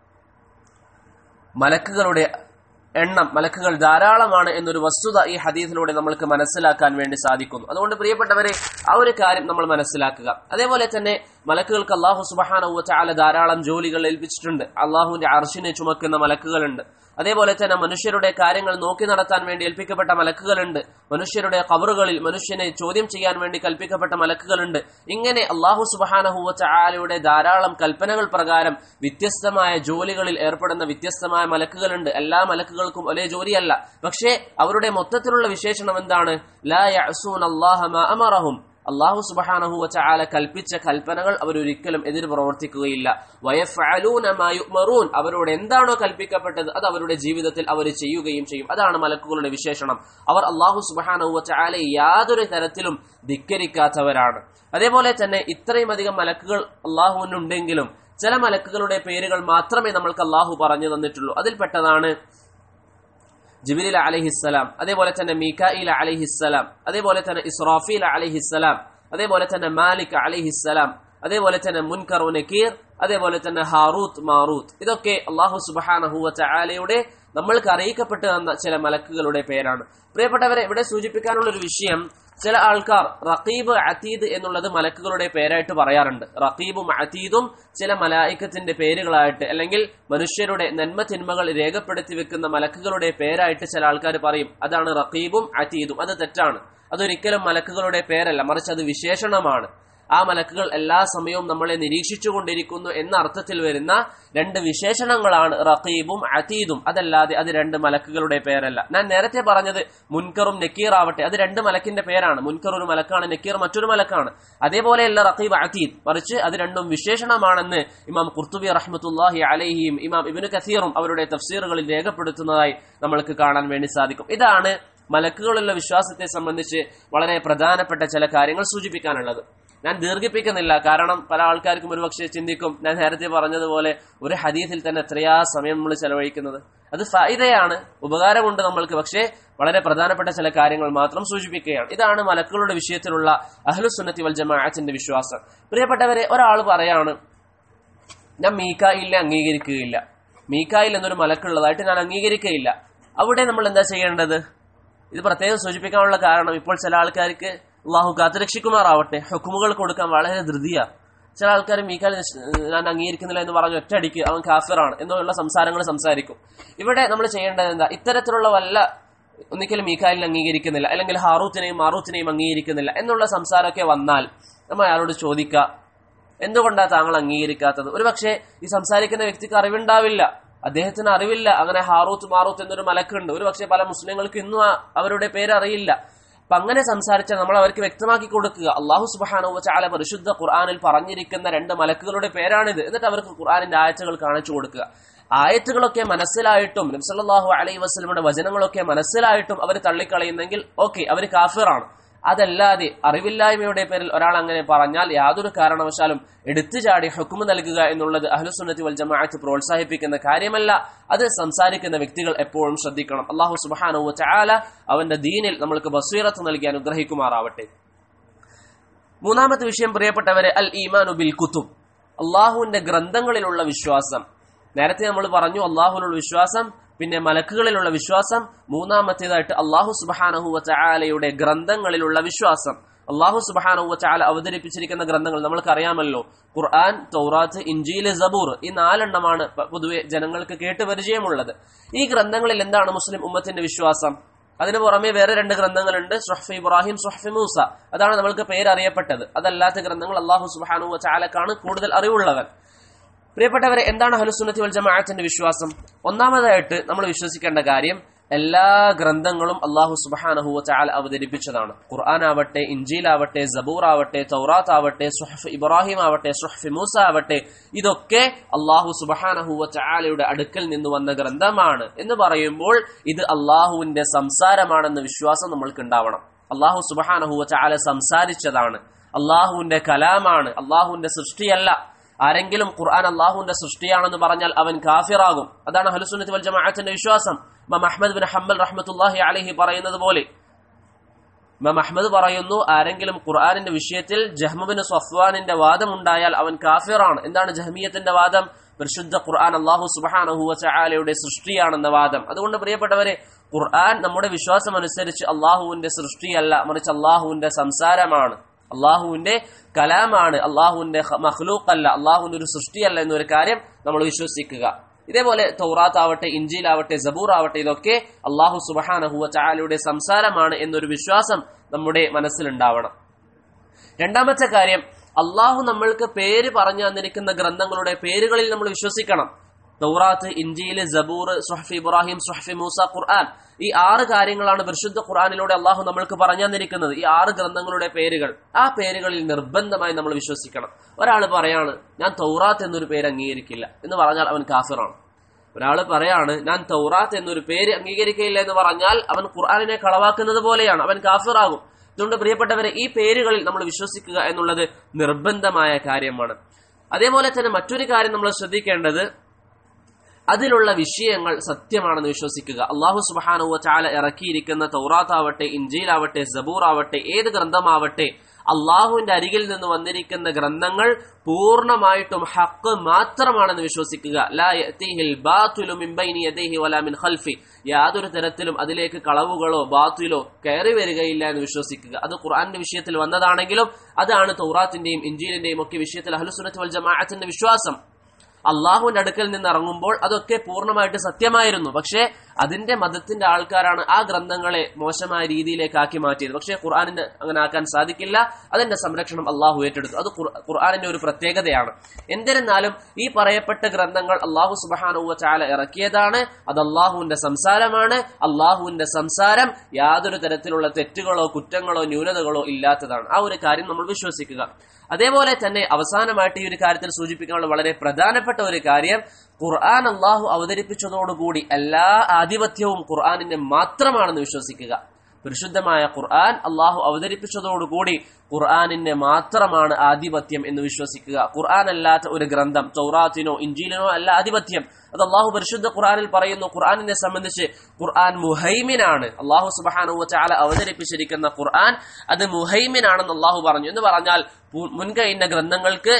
മലക്കുകളുടെ എണ്ണം, മലക്കുകൾ ധാരാളമാണ് എന്നൊരു വസ്തുത ഈ ഹദീസിലൂടെ നമ്മൾക്ക് മനസ്സിലാക്കാൻ വേണ്ടി സാധിക്കുന്നു. അതുകൊണ്ട് പ്രിയപ്പെട്ടവരെ, ആ ഒരു കാര്യം നമ്മൾ മനസ്സിലാക്കുക. അതേപോലെ തന്നെ മലക്കുകൾക്ക് അല്ലാഹു സുബ്ഹാനഹു വ തആല ധാരാളം ജോലികൾ ഏൽപ്പിച്ചിട്ടുണ്ട്. അള്ളാഹുവിന്റെ അർശിനെ ചുമക്കുന്ന മലക്കുകളുണ്ട്. അതേപോലെ തന്നെ മനുഷ്യരുടെ കാര്യങ്ങൾ നോക്കി നടത്താൻ വേണ്ടി ഏൽപ്പിക്കപ്പെട്ട മലക്കുകളുണ്ട്. മനുഷ്യരുടെ ഖബറുകളിൽ മനുഷ്യനെ ചോദ്യം ചെയ്യാൻ വേണ്ടി കൽപ്പിക്കപ്പെട്ട മലക്കുകളുണ്ട്. ഇങ്ങനെ അല്ലാഹു സുബ്ഹാനഹു വ തആലയുടെ ധാരാളം കൽപ്പനകൾ പ്രകാരം വ്യത്യസ്തമായ ജോലികളിൽ ഏർപ്പെടുന്ന വ്യത്യസ്തമായ മലക്കുകളുണ്ട്. എല്ലാ മലക്കുകൾക്കും ഒരേ ജോലിയല്ല. പക്ഷേ അവരുടെ മൊത്തത്തിലുള്ള വിശേഷണം എന്താണ്? ലാ യഅസൂനല്ലാഹ മാ അമറഹും, അല്ലാഹു സുബ്ഹാനഹു വ തആല കൽപ്പിച്ച കൽപ്പനകൾ അവരൊരിക്കലും എതിർ പ്രവർത്തിക്കുകയില്ല. വയഫഅലൂന മാ യുഅ്മറൂൻ, അവരോട് എന്താണോ കൽപ്പിക്കപ്പെട്ടത് അത് അവരുടെ ജീവിതത്തിൽ അവർ ചെയ്യുകയും ചെയ്യും. അതാണ് മലക്കുകളുടെ വിശേഷണം. അവർ അല്ലാഹു സുബ്ഹാനഹു വ തആലയെ യാതൊരു തരത്തിലും ധിക്കരിക്കാത്തവരാണ്. അതേപോലെ തന്നെ ഇത്രയും അധികം മലക്കുകൾ അല്ലാഹുവിനുണ്ടെങ്കിലും ചില മലക്കുകളുടെ പേരുകൾ മാത്രമേ നമ്മൾക്ക് അല്ലാഹു പറഞ്ഞു തന്നിട്ടുള്ളൂ. അതിൽപ്പെട്ടതാണ് ജിബ്രീൽ അലൈഹിസ്സലാം, അതേപോലെ തന്നെ മീകായിൽ അലൈഹിസ്സലാം, അതേപോലെ തന്നെ ഇസ്രാഫീൽ അലൈഹിസ്സലാം, അതേപോലെ തന്നെ മാലിക് അലൈഹിസ്സലാം, അതേപോലെ തന്നെ മുൻകർ നകീർ, അതേപോലെ തന്നെ ഹാറൂത്ത് മാറൂത്ത്. ഇതൊക്കെ അല്ലാഹു സുബ്ഹാനഹു വ തആലയുടെ നമ്മൾക്ക് അറിയിക്കപ്പെട്ടു തന്ന ചില മലക്കുകളുടെ പേരാണ്. പ്രിയപ്പെട്ടവരെ, ഇവിടെ സൂചിപ്പിക്കാനുള്ള ഒരു വിഷയം, ചില ആൾക്കാർ റഖീബ് അതീദ് എന്നുള്ളത് മലക്കുകളുടെ പേരായിട്ട് പറയാറുണ്ട്. റഖീബും അതീദും ചില മലായിക്കത്തിന്റെ പേരുകളായിട്ട്, അല്ലെങ്കിൽ മനുഷ്യരുടെ നന്മ തിന്മകൾ രേഖപ്പെടുത്തി വെക്കുന്ന മലക്കുകളുടെ പേരായിട്ട് ചില ആൾക്കാർ പറയും. അതാണ് റഖീബും അതീദും. അത് തെറ്റാണ്. അതൊരിക്കലും മലക്കുകളുടെ പേരല്ല, മറിച്ച് അത് വിശേഷണമാണ്. ആ മലക്കുകൾ എല്ലാ സമയവും നമ്മളെ നിരീക്ഷിച്ചു കൊണ്ടിരിക്കുന്നു എന്ന അർത്ഥത്തിൽ വരുന്ന രണ്ട് വിശേഷണങ്ങളാണ് റഖീബും അതീദും. അതല്ലാതെ അത് രണ്ട് മലക്കുകളുടെ പേരല്ല. ഞാൻ നേരത്തെ പറഞ്ഞത് മുൻകറും നക്കീർ ആവട്ടെ, അത് രണ്ട് മലക്കിന്റെ പേരാണ്. മുൻകർ ഒരു മലക്കാണ്, നക്കീർ മറ്റൊരു മലക്കാണ്. അതേപോലെയല്ല റഖീബ് അതീദ്, മറിച്ച് അത് രണ്ടും വിശേഷണമാണെന്ന് ഇമാം ഖുർത്തുബി റഹ്മത്തുള്ളാഹി അലൈഹിയും ഇമാം ഇബ്നു കസീറും അവരുടെ തഫ്സീറുകളിൽ രേഖപ്പെടുത്തുന്നതായി നമ്മൾക്ക് കാണാൻ വേണ്ടി സാധിക്കും. ഇതാണ് മലക്കുകളുള്ള വിശ്വാസത്തെ സംബന്ധിച്ച് വളരെ പ്രധാനപ്പെട്ട ചില കാര്യങ്ങൾ സൂചിപ്പിക്കാനുള്ളത്. ഞാൻ ദീർഘിപ്പിക്കുന്നില്ല, കാരണം പല ആൾക്കാർക്കും ഒരുപക്ഷെ ചിന്തിക്കും, ഞാൻ നേരത്തെ പറഞ്ഞതുപോലെ ഒരു ഹദീസിൽ തന്നെ എത്രയാ സമയം നമ്മൾ ചെലവഴിക്കുന്നത്. അത് ഫായിദയാണ്, ഉപകാരമുണ്ട് നമ്മൾക്ക്. പക്ഷേ വളരെ പ്രധാനപ്പെട്ട ചില കാര്യങ്ങൾ മാത്രം സൂചിപ്പിക്കുകയാണ്. ഇതാണ് മലക്കുകളുടെ വിഷയത്തിലുള്ള അഹ്ലുസുന്നത്തി വൽ ജമാഅത്തിന്റെ വിശ്വാസം. പ്രിയപ്പെട്ടവരെ, ഒരാൾ പറയാണ്, ഞാൻ മീകായിലിനെ അംഗീകരിക്കുകയില്ല, മീകായിൽ എന്നൊരു മലക്കുള്ളതായിട്ട് ഞാൻ അംഗീകരിക്കുകയില്ല. അവിടെ നമ്മൾ എന്താ ചെയ്യേണ്ടത്? ഇത് പ്രത്യേകം സൂചിപ്പിക്കാനുള്ള കാരണം, ഇപ്പോൾ ചില ആൾക്കാർക്ക് അള്ളാഹു കാത്തുരക്ഷിക്കുമാറാവട്ടെ ഹുക്കുമുകൾ കൊടുക്കാൻ വളരെ ധൃതിയാ. ചില ആൾക്കാർ മീകാൽ ഞാൻ അംഗീകരിക്കുന്നില്ല എന്ന് പറഞ്ഞ് ഒറ്റയടിക്ക് അവൻ കാഫിറാണ് എന്നുള്ള സംസാരങ്ങൾ സംസാരിക്കും. ഇവിടെ നമ്മൾ ചെയ്യേണ്ടത് എന്താ? ഇത്തരത്തിലുള്ള വല്ല, ഒന്നിക്കലും മീകാലിനെ അംഗീകരിക്കുന്നില്ല, അല്ലെങ്കിൽ ഹാറൂത്തിനെയും മാറൂത്തിനെയും അംഗീകരിക്കുന്നില്ല എന്നുള്ള സംസാരമൊക്കെ വന്നാൽ നമ്മൾ അയാളോട് ചോദിക്കുക, എന്തുകൊണ്ടാണ് താങ്കൾ അംഗീകരിക്കാത്തത്? ഒരു പക്ഷേ ഈ സംസാരിക്കുന്ന വ്യക്തിക്ക് അറിവുണ്ടാവില്ല, അദ്ദേഹത്തിന് അറിവില്ല അങ്ങനെ ഹാറൂത്ത് മാറൂത്ത് എന്നൊരു മലക്കുണ്ട്. ഒരു പക്ഷേ പല മുസ്ലിങ്ങൾക്ക് ഇന്നും അവരുടെ പേര് അറിയില്ല. അപ്പൊ അങ്ങനെ സംസാരിച്ചാൽ നമ്മൾ അവർക്ക് വ്യക്തമാക്കി കൊടുക്കുക, അല്ലാഹു സുബ്ഹാനഹു വ തആല പരിശുദ്ധ ഖുർആനിൽ പറഞ്ഞിരിക്കുന്ന രണ്ട് മലക്കുകളുടെ പേരാണിത്. എന്നിട്ട് അവർക്ക് ഖുർആനിന്റെ ആയത്തുകൾ കാണിച്ചു കൊടുക്കുക. ആയത്തുകളൊക്കെ മനസ്സിലായിട്ടും നബി സല്ലല്ലാഹു അലൈഹി വസല്ലമയുടെ വചനങ്ങളൊക്കെ മനസ്സിലായിട്ടും അവർ തള്ളിക്കളയുന്നെങ്കിൽ ഓക്കെ, അവർ കാഫിറാണ്. അതല്ലാതെ അറിവില്ലായ്മയുടെ പേരിൽ ഒരാൾ അങ്ങനെ പറഞ്ഞാൽ യാതൊരു കാരണവശാലും എടുത്തു ചാടി ഹുക്മ് നൽകുക എന്നുള്ളത് അഹ്ലുസുന്നത്തി വൽ ജമാഅത്ത് പ്രോത്സാഹിപ്പിക്കുന്ന കാര്യമല്ല. അത് സംസാരിക്കുന്ന വ്യക്തികൾ എപ്പോഴും ശ്രദ്ധിക്കണം. അല്ലാഹു സുബ്ഹാനഹു വ തആല അവന്റെ ദീനിൽ നമ്മൾക്ക് ബസീറത്ത് നൽകി അനുഗ്രഹിക്കുമാറാവട്ടെ. മൂന്നാമത്തെ വിഷയം പ്രിയപ്പെട്ടവരെ, അൽ ഈമാനു ബിൽ കുതുബ്, അള്ളാഹുവിന്റെ ഗ്രന്ഥങ്ങളിലുള്ള വിശ്വാസം. നേരത്തെ നമ്മൾ പറഞ്ഞു അള്ളാഹുവിലുള്ള വിശ്വാസം, പിന്നെ മലക്കുകളിലുള്ള വിശ്വാസം, മൂന്നാമത്തേതായിട്ട് അല്ലാഹു സുബ്ഹാനഹു വ തആലയുടെ ഗ്രന്ഥങ്ങളിലുള്ള വിശ്വാസം. അല്ലാഹു സുബ്ഹാനഹു വ തആല അവതരിപ്പിച്ചിരിക്കുന്ന ഗ്രന്ഥങ്ങൾ നമ്മൾക്കറിയാമല്ലോ, ഖുർആൻ, തൗറാത്ത്, ഇൻജീൽ, സബൂർ. ഈ നാലെണ്ണമാണ് പൊതുവെ ജനങ്ങൾക്ക് കേട്ട് പരിചയമുള്ളത്. ഈ ഗ്രന്ഥങ്ങളിൽ എന്താണ് മുസ്ലിം ഉമ്മത്തിന്റെ വിശ്വാസം? അതിനു പുറമെ വേറെ രണ്ട് ഗ്രന്ഥങ്ങളുണ്ട്, സുഹ്ഫ് ഇബ്രാഹിം, സുഹ്ഫ് മൂസ. അതാണ് നമ്മൾക്ക് പേരറിയപ്പെട്ടത്. അതല്ലാത്ത ഗ്രന്ഥങ്ങൾ അല്ലാഹു സുബ്ഹാനഹു വ തആലക്കാണ് കൂടുതൽ അറിവുള്ളവൻ. പ്രിയപ്പെട്ടവരെ, എന്താണ് അഹ്ലുസുന്നത്തി വൽ ജമാഅത്തിന്റെ വിശ്വാസം? ഒന്നാമതായിട്ട് നമ്മൾ വിശ്വസിക്കേണ്ട കാര്യം, എല്ലാ ഗ്രന്ഥങ്ങളും അല്ലാഹു സുബ്ഹാനഹു വ തആല അവതരിപ്പിച്ചതാണ്. ഖുർആൻ ആവട്ടെ, ഇൻജീൽ ആവട്ടെ, സബൂർ ആവട്ടെ, തൗറാത്ത് ആവട്ടെ, സുഹഫ് ഇബ്രാഹിം ആവട്ടെ, സുഹഫ് മൂസ ആവട്ടെ, ഇതൊക്കെ അല്ലാഹു സുബ്ഹാനഹു വ തആലയുടെ അടുക്കൽ നിന്ന് വന്ന ഗ്രന്ഥമാണ് എന്ന് പറയുമ്പോൾ ഇത് അല്ലാഹുവിന്റെ സംസാരമാണെന്ന വിശ്വാസം നമ്മൾക്ക് ഉണ്ടാവണം. അല്ലാഹു സുബ്ഹാനഹു വ തആല സംസാരിച്ചതാണ്, അല്ലാഹുവിന്റെ കലാമാണ്, അല്ലാഹുവിന്റെ സൃഷ്ടിയല്ല. ആരെങ്കിലും ഖുർആൻ അല്ലാഹുവിന്റെ സൃഷ്ടിയാണെന്ന് പറഞ്ഞാൽ അവൻ കാഫിറാകും. അതാണ് അഹ്ലുസുന്നത്തി വൽ ജമാഅത്തിന്റെ വിശ്വാസം. ഇമാം അഹ്മദ് ബിൻ ഹംബൽ റഹ്മത്തുള്ളാഹി അലൈഹി പറയുന്നത് പോലെ, ഇമാം അഹ്മദ് പറയുന്നു, ആരെങ്കിലും ഖുർആനിന്റെ വിഷയത്തിൽ ജഹ്മ ബിൻ സഫ്വാനിന്റെ വാദം ഉണ്ടായാൽ അവൻ കാഫിറാണ്. എന്താണ് ജഹ്മിയത്തിന്റെ വാദം? പരിശുദ്ധ ഖുർആൻ അല്ലാഹു സുബ്ഹാനഹു വ തആലയുടെ സൃഷ്ടിയാണെന്ന വാദം. അതുകൊണ്ട് പ്രിയപ്പെട്ടവരെ, ഖുർആൻ നമ്മുടെ വിശ്വാസം അനുസരിച്ച് അല്ലാഹുവിന്റെ സൃഷ്ടിയല്ല, മറിച്ച് അല്ലാഹുവിന്റെ സംസാരമാണ്, അള്ളാഹുവിന്റെ കലാമാണ്, അള്ളാഹുവിന്റെ മഖ്ലൂഖ് അല്ല, അള്ളാഹുവിന്റെ ഒരു സൃഷ്ടിയല്ല എന്നൊരു കാര്യം നമ്മൾ വിശ്വസിക്കുക. ഇതേപോലെ തൗറാത്ത് ആവട്ടെ, ഇൻജീൽ ആവട്ടെ, സബൂർ ആവട്ടെ, ഇതൊക്കെ അള്ളാഹു സുബ്ഹാനഹു വ തആലയുടെ സംസാരമാണ് എന്നൊരു വിശ്വാസം നമ്മുടെ മനസ്സിലുണ്ടാവണം. രണ്ടാമത്തെ കാര്യം, അള്ളാഹു നമ്മൾക്ക് പേര് പറഞ്ഞു തന്നിരിക്കുന്ന ഗ്രന്ഥങ്ങളുടെ പേരുകളിൽ നമ്മൾ വിശ്വസിക്കണം. തൗറാത്ത്, ഇൻജീൽ, സബൂർ, സുഹഫ് ഇബ്രാഹിം, സുഹഫ് മൂസ, ഖുർആൻ, ഈ ആറ് കാര്യങ്ങളാണ് പരിശുദ്ധ ഖുർആനിലൂടെ അള്ളാഹു നമ്മൾക്ക് പറഞ്ഞു തന്നിരിക്കുന്നത്. ഈ ആറ് ഗ്രന്ഥങ്ങളുടെ പേരുകൾ, ആ പേരുകളിൽ നിർബന്ധമായി നമ്മൾ വിശ്വസിക്കണം. ഒരാൾ പറയാണ് ഞാൻ തൗറാത്ത് എന്നൊരു പേര് അംഗീകരിക്കില്ല എന്ന് പറഞ്ഞാൽ അവൻ കാഫിറാണ്. ഒരാൾ പറയാണ് ഞാൻ തൗറാത്ത് എന്നൊരു പേര് അംഗീകരിക്കില്ല എന്ന് പറഞ്ഞാൽ അവൻ ഖുർആനിനെ കളവാക്കുന്നത് പോലെയാണ്, അവൻ കാഫിറാകും. അതുകൊണ്ട് പ്രിയപ്പെട്ടവരെ, ഈ പേരുകളിൽ നമ്മൾ വിശ്വസിക്കുക എന്നുള്ളത് നിർബന്ധമായ കാര്യമാണ്. അതേപോലെ തന്നെ മറ്റൊരു കാര്യം നമ്മൾ ശ്രദ്ധിക്കേണ്ടത്, അതിലുള്ള വിഷയങ്ങൾ സത്യമാണെന്ന് വിശ്വസിക്കുക. അല്ലാഹു സുബ്ഹാനഹു വ തആല ഇറക്കിയിരിക്കുന്ന തൗറാത്ത് ആവട്ടെ, ഇൻജീൽ ആവട്ടെ, സബൂർ ആവട്ടെ, ഏത് ഗ്രന്ഥമാവട്ടെ, അള്ളാഹുവിന്റെ അരികിൽ നിന്ന് വന്നിരിക്കുന്ന ഗ്രന്ഥങ്ങൾ പൂർണ്ണമായിട്ടും ഹഖ് മാത്രമാണെന്ന് വിശ്വസിക്കുക. ലാ യഅതീഹിൽ ബാതിലു മിൻ ബൈനി യദൈഹി വലാ മിൻ ഖൽഫി, യാതൊരു തരത്തിലും അതിലേക്ക് കളവുകളോ ബാത്തിലോ കയറി വരികയില്ല എന്ന് വിശ്വസിക്കുക. അത് ഖുർആന്റെ വിഷയത്തിൽ വന്നതാണെങ്കിലും അതാണ് തൗറാത്തിന്റെയും ഇൻജീലിന്റെയും ഒക്കെ വിഷയത്തിൽ അഹ്ലുസുന്നത്ത് വൽ ജമാഅത്തിന്റെ വിശ്വാസം. അള്ളാഹുവിന്റെ അടുക്കൽ നിന്ന് ഇറങ്ങുമ്പോൾ അതൊക്കെ പൂർണ്ണമായിട്ട് സത്യമായിരുന്നു. പക്ഷേ അതിന്റെ മതത്തിന്റെ ആൾക്കാരാണ് ആ ഗ്രന്ഥങ്ങളെ മോശമായ രീതിയിലേക്ക് ആക്കി മാറ്റിയത്. പക്ഷേ ഖുർആനിന് അങ്ങനെ ആക്കാൻ സാധിക്കില്ല. അതിന്റെ സംരക്ഷണം അള്ളാഹു ഏറ്റെടുത്തു. അത് ഖുർആനിന്റെ ഒരു പ്രത്യേകതയാണ്. എന്നിരുന്നാലും ഈ പറയപ്പെട്ട ഗ്രന്ഥങ്ങൾ അള്ളാഹു സുബ്ഹാനഹു വ തആല ഇറക്കിയതാണ്. അത് അള്ളാഹുവിന്റെ സംസാരമാണ്. അള്ളാഹുവിന്റെ സംസാരം യാതൊരു തരത്തിലുള്ള തെറ്റുകളോ കുറ്റങ്ങളോ ന്യൂനതകളോ ഇല്ലാത്തതാണ്. ആ ഒരു കാര്യം നമ്മൾ വിശ്വസിക്കുക. അതേപോലെ തന്നെ അവസാനമായിട്ട് ഈ ഒരു കാര്യത്തിൽ സൂചിപ്പിക്കാനുള്ള വളരെ പ്രധാനപ്പെട്ട ഒരു കാര്യം, ഖുർആൻ അള്ളാഹു അവതരിപ്പിച്ചതോടുകൂടി എല്ലാ ആധിപത്യവും ഖുർആനിന്റെ മാത്രമാണെന്ന് വിശ്വസിക്കുക. പരിശുദ്ധമായ ഖുർആൻ അള്ളാഹു അവതരിപ്പിച്ചതോടുകൂടി ഖുർആനിന്റെ മാത്രമാണ് ആധിപത്യം എന്ന് വിശ്വസിക്കുക. ഖുർആൻ അല്ലാത്ത ഒരു ഗ്രന്ഥം, തൗറാത്തിനോ ഇൻജീലിനോ അല്ല ആധിപത്യം. അത് അള്ളാഹു പരിശുദ്ധ ഖുർആനിൽ പറയുന്നു. ഖുർആനിനെ സംബന്ധിച്ച് ഖുർആൻ മുഹൈമിനാണ്. അള്ളാഹു സുബ്ഹാനഹു വ തആല അവതരിപ്പിച്ചിരിക്കുന്ന ഖുർആൻ അത് മുഹൈമിനാണെന്ന് അള്ളാഹു പറഞ്ഞു. എന്ന് പറഞ്ഞാൽ മുൻകഴിഞ്ഞ ഗ്രന്ഥങ്ങൾക്ക്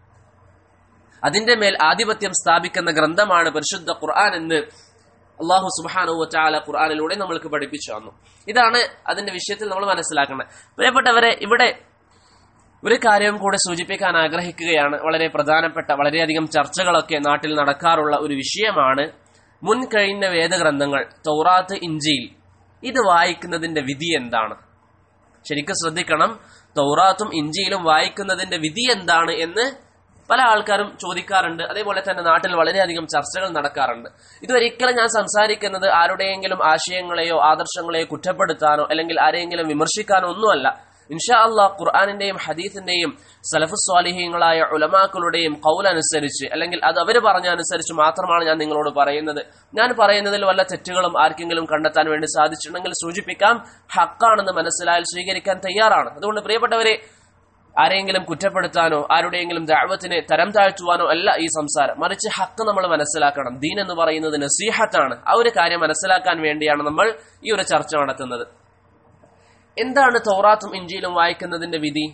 അതിന്റെ മേൽ ആധിപത്യം സ്ഥാപിക്കുന്ന ഗ്രന്ഥമാണ് പരിശുദ്ധ ഖുർആൻ എന്ന് അള്ളാഹു സുബ്ഹാനഹു വ തആല ഖുർആനിലൂടെ നമ്മൾക്ക് പഠിപ്പിച്ചു തന്നു. ഇതാണ് അതിന്റെ വിഷയത്തിൽ നമ്മൾ മനസ്സിലാക്കേണ്ടത്. പ്രിയപ്പെട്ടവരെ, ഇവിടെ ഒരു കാര്യം കൂടെ സൂചിപ്പിക്കാൻ ആഗ്രഹിക്കുകയാണ്. വളരെ പ്രധാനപ്പെട്ട വളരെയധികം ചർച്ചകളൊക്കെ നാട്ടിൽ നടക്കാറുള്ള ഒരു വിഷയമാണ് മുൻകഴിഞ്ഞ വേദഗ്രന്ഥങ്ങൾ, തൗറാത്ത്, ഇൻജീൽ, ഇത് വായിക്കുന്നതിന്റെ വിധി എന്താണ്? ശരിക്കും ശ്രദ്ധിക്കണം. തൗറാത്തും ഇൻജീലും വായിക്കുന്നതിന്റെ വിധി എന്താണ് എന്ന് പല ആൾക്കാരും ചോദിക്കാറുണ്ട്. അതേപോലെ തന്നെ നാട്ടിൽ വളരെയധികം ചർച്ചകൾ നടക്കാറുണ്ട്. ഇതൊരിക്കലും ഞാൻ സംസാരിക്കുന്നത് ആരുടെയെങ്കിലും ആശയങ്ങളെയോ ആദർശങ്ങളെയോ കുറ്റപ്പെടുത്താനോ അല്ലെങ്കിൽ ആരെയെങ്കിലും വിമർശിക്കാനോ ഒന്നുമല്ല. ഇൻഷാ അല്ലാഹ് ഖുർആനിന്റെയും ഹദീസിന്റെയും സലഫുസ് സ്വാലിഹീങ്ങളായ ഉലമാക്കളുടെയും ഖൗൽ അനുസരിച്ച് അല്ലെങ്കിൽ അത് അവർ പറഞ്ഞ അനുസരിച്ച് മാത്രമാണ് ഞാൻ നിങ്ങളോട് പറയുന്നത്. ഞാൻ പറയുന്നതിൽ വല്ല തെറ്റുകളും ആർക്കെങ്കിലും കണ്ടെത്താൻ വേണ്ടി സാധിച്ചിട്ടുണ്ടെങ്കിൽ സൂചിപ്പിക്കാം. ഹക്കാണെന്ന് മനസ്സിലായാൽ സ്വീകരിക്കാൻ തയ്യാറാണ്. അതുകൊണ്ട് പ്രിയപ്പെട്ടവരെ, ആരെയെങ്കിലും കുറ്റപ്പെടുത്താനോ ആരുടെയെങ്കിലും ദഅവത്തിനെ തരം താഴ്ത്തുവാനോ അല്ല ഈ സംസാരം. മറിച്ച് ഹക്ക് നമ്മൾ മനസ്സിലാക്കണം. ദീൻ എന്ന് പറയുന്നത് നസീഹത്താണ്. ആ ഒരു കാര്യം മനസ്സിലാക്കാൻ വേണ്ടിയാണ് നമ്മൾ ഈ ഒരു ചർച്ച നടത്തുന്നത്. എന്താണ് തൗറാത്തും ഇൻജീലും വായിക്കുന്നതിന്റെ വിധി?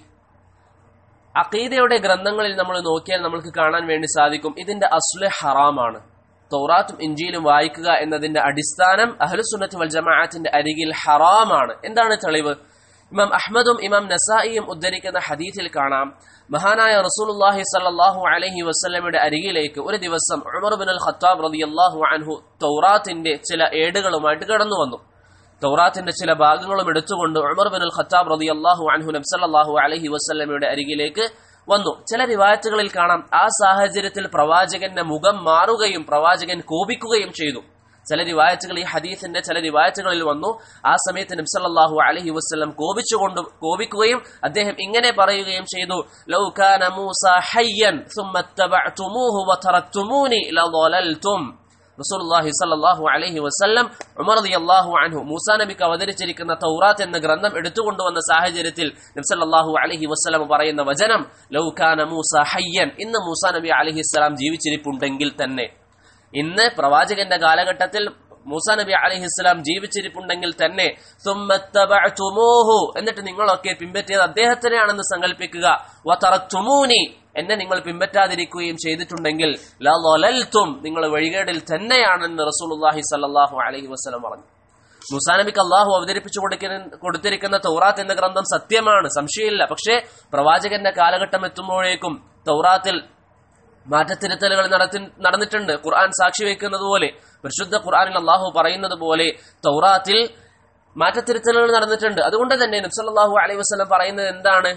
അഖീദയുടെ ഗ്രന്ഥങ്ങളിൽ നമ്മൾ നോക്കിയാൽ നമ്മൾക്ക് കാണാൻ വേണ്ടി സാധിക്കും ഇതിന്റെ അസ്ല് ഹറാമാണ്. തൗറാത്തും ഇൻജീലും വായിക്കുക എന്നതിന്റെ അടിസ്ഥാനം അഹ്ലുസുന്നത്ത് വൽ ജമാഅത്തിന്റെ അരികിൽ ഹറാമാണ്. എന്താണ് തെളിവ്? ഇമാം അഹ്മദും ഇമാം നസായിയും ഉദ്ധരിക്കുന്ന ഹദീസിൽ കാണാം, മഹാനായ റസൂലുള്ളാഹി സ്വല്ലല്ലാഹു അലൈഹി വസല്ലമയുടെ അരികിലേക്ക് ഒരു ദിവസം ഉമർ ഇബ്നുൽ ഖത്താബ് റളിയല്ലാഹു അൻഹു തൗറാത്തിന്റെ ചില ഏടുകളുമായിട്ട് കടന്നു വന്നു. തൗറാത്തിന്റെ ചില ഭാഗങ്ങളും എടുത്തുകൊണ്ട് ഉമർ ഇബ്നുൽ ഖത്താബ് റളിയല്ലാഹു അൻഹു നബി സല്ലല്ലാഹു അലൈഹി വസല്ലമയുടെ അരികിലേക്ക് വന്നു. ചില റിവായത്തുകളിൽ കാണാം ആ സാഹചര്യത്തിൽ പ്രവാചകന്റെ മുഖം മാറുകയും പ്രവാചകൻ കോപിക്കുകയും ചെയ്തു. ചില റിവായത്തുകൾ ഈ ഹദീസിന്റെ ചില റിവായത്തുകളിൽ വന്നു ആ സമയത്ത് നബി സല്ലല്ലാഹു അലൈഹി വസല്ലം കോപിച്ചുകൊണ്ട് കോപിക്കുകയും അദ്ദേഹം ഇങ്ങനെ പറയുകയും ചെയ്തു, ലൗ കാന മൂസ ഹയ്യൻ സുമ്മ തബഅതുമൂഹു വതറക്തുമൂനി ലളലൽതും. റസൂലുള്ളാഹി സ്വല്ലല്ലാഹു അലൈഹി വസല്ലം ഉമർ റളിയല്ലാഹു അൻഹു മൂസാ നബിക്ക് അവതരിച്ചിരിക്കുന്ന തൗറാത്ത് എന്ന ഗ്രന്ഥം എടുത്തുകൊണ്ടുവന്ന സാഹചര്യത്തിൽ നബി സല്ലല്ലാഹു അലൈഹി വസല്ലം പറയുന്ന വചനം ലൗ കാന മൂസ ഹയ്യൻ, ഇന്ന് മൂസാ നബി അലൈഹിസ്സലാം ജീവിച്ചിരിപ്പുണ്ടെങ്കിൽ തന്നെ, ഇന്ന് പ്രവാചകന്റെ കാലഘട്ടത്തിൽ മൂസാ നബി അലൈഹിസ്സലാം ജീവിച്ചിരിപ്പുണ്ടെങ്കിൽ തന്നെ സുമ്മത്തബഅതുമൂഹു, എന്നിട്ട് നിങ്ങളൊക്കെ പിൻപറ്റിയത് അദ്ദേഹത്തിനെയാണെന്ന് സങ്കല്പിക്കുക, വതറക്തുമൂനി, എന്നെ നിങ്ങൾ പിൻപറ്റാതിരിക്കുകയും ചെയ്തിട്ടുണ്ടെങ്കിൽ ലളലൽതും, നിങ്ങൾ വഴികേടിൽ തന്നെയാണെന്ന് റസൂലുള്ളാഹി സ്വല്ലല്ലാഹു അലൈഹി വസല്ലം പറഞ്ഞു. മൂസാ നബിക്ക് അള്ളാഹു അവതരിപ്പിച്ചു കൊടുത്തിരിക്കുന്ന തൗറാത്ത് എന്ന ഗ്രന്ഥം സത്യമാണ്, സംശയമില്ല. പക്ഷേ പ്രവാചകന്റെ കാലഘട്ടം എത്തുമ്പോഴേക്കും തൗറാത്തിൽ മാറ്റത്തിരുത്തലുകൾ നടത്തി നടന്നിട്ടുണ്ട്. ഖുർആൻ സാക്ഷി വയ്ക്കുന്നത് പോലെ, പരിശുദ്ധ ഖുർആനിൽ അള്ളാഹു പറയുന്നത് പോലെ തൗറാത്തിൽ മാറ്റത്തിരുത്തലുകൾ നടന്നിട്ടുണ്ട്. അതുകൊണ്ട് തന്നെ നബി സല്ലല്ലാഹു അലൈഹി വസല്ലം പറയുന്നത് എന്താണ്?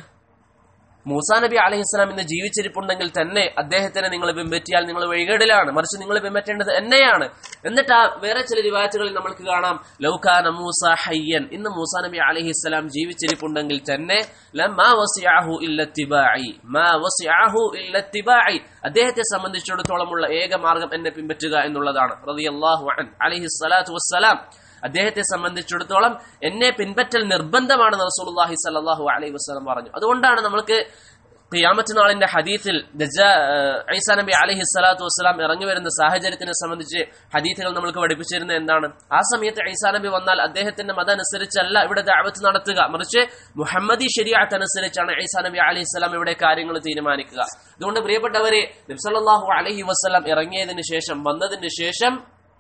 മൂസാ നബി അലൈഹിസ്സലാം ഇന്ന് ജീവിച്ചിരിപ്പുണ്ടെങ്കിൽ തന്നെ അദ്ദേഹത്തിനെ നിങ്ങൾ പിൻപറ്റിയാൽ നിങ്ങൾ വഴികേടിലാണ്, മറിച്ച് നിങ്ങൾ പിൻപറ്റേണ്ടത് എന്നെയാണ്. എന്നിട്ട് ആ വേറെ ചില റിവായത്തുകളിൽ നമ്മൾക്ക് കാണാം ലൗ കാന മൂസ ഹയ്യൻ, ഇന്ന് മൂസാ നബി അലൈഹിസ്സലാം ജീവിച്ചിരിപ്പുണ്ടെങ്കിൽ തന്നെ ലമാ വസിഅഹു ഇല്ല ഇത്തിബാഇ, മാ വസിഅഹു ഇല്ല ഇത്തിബാഇ, അദ്ദേഹത്തെ സംബന്ധിച്ചിടത്തോളമുള്ള ഏക മാർഗം എന്നെ പിൻപറ്റുക എന്നുള്ളതാണ്. റളിയല്ലാഹു അൻഹു അലൈഹിസ്സലാത്തു വസ്സലാം അദ്ദേഹത്തെ സംബന്ധിച്ചിടത്തോളം എന്നെ പിൻപറ്റൽ നിർബന്ധമാണെന്ന് റസൂലുള്ളാഹി സ്വല്ലല്ലാഹു അലൈഹി വസല്ലം പറഞ്ഞു. അതുകൊണ്ടാണ് നമ്മൾക്ക് ഖിയാമത്ത് നാളിന്റെ ഹദീസിൽ ഈസാ നബി അലൈഹി സ്വലാത്തു വസ്സലാം ഇറങ്ങി വരുന്ന സാഹചര്യത്തിനെ സംബന്ധിച്ച് ഹദീസുകൾ നമ്മൾക്ക് പഠിപ്പിച്ചിരുന്നത് എന്താണ്? ആ സമയത്ത് ഈസാ നബി വന്നാൽ അദ്ദേഹത്തിന്റെ മതം അനുസരിച്ചല്ല ഇവിടെ ദഅവത്ത് നടത്തുക, മറിച്ച് മുഹമ്മദി ശരീഅത്ത് അനുസരിച്ചാണ് ഈസാ നബി അലൈഹി സ്വലാം ഇവിടെ കാര്യങ്ങൾ തീരുമാനിക്കുക. അതുകൊണ്ട് പ്രിയപ്പെട്ടവരെ, നബി സല്ലല്ലാഹു അലൈഹി വസല്ലം ഇറങ്ങിയതിന് ശേഷം വന്നതിന് ശേഷം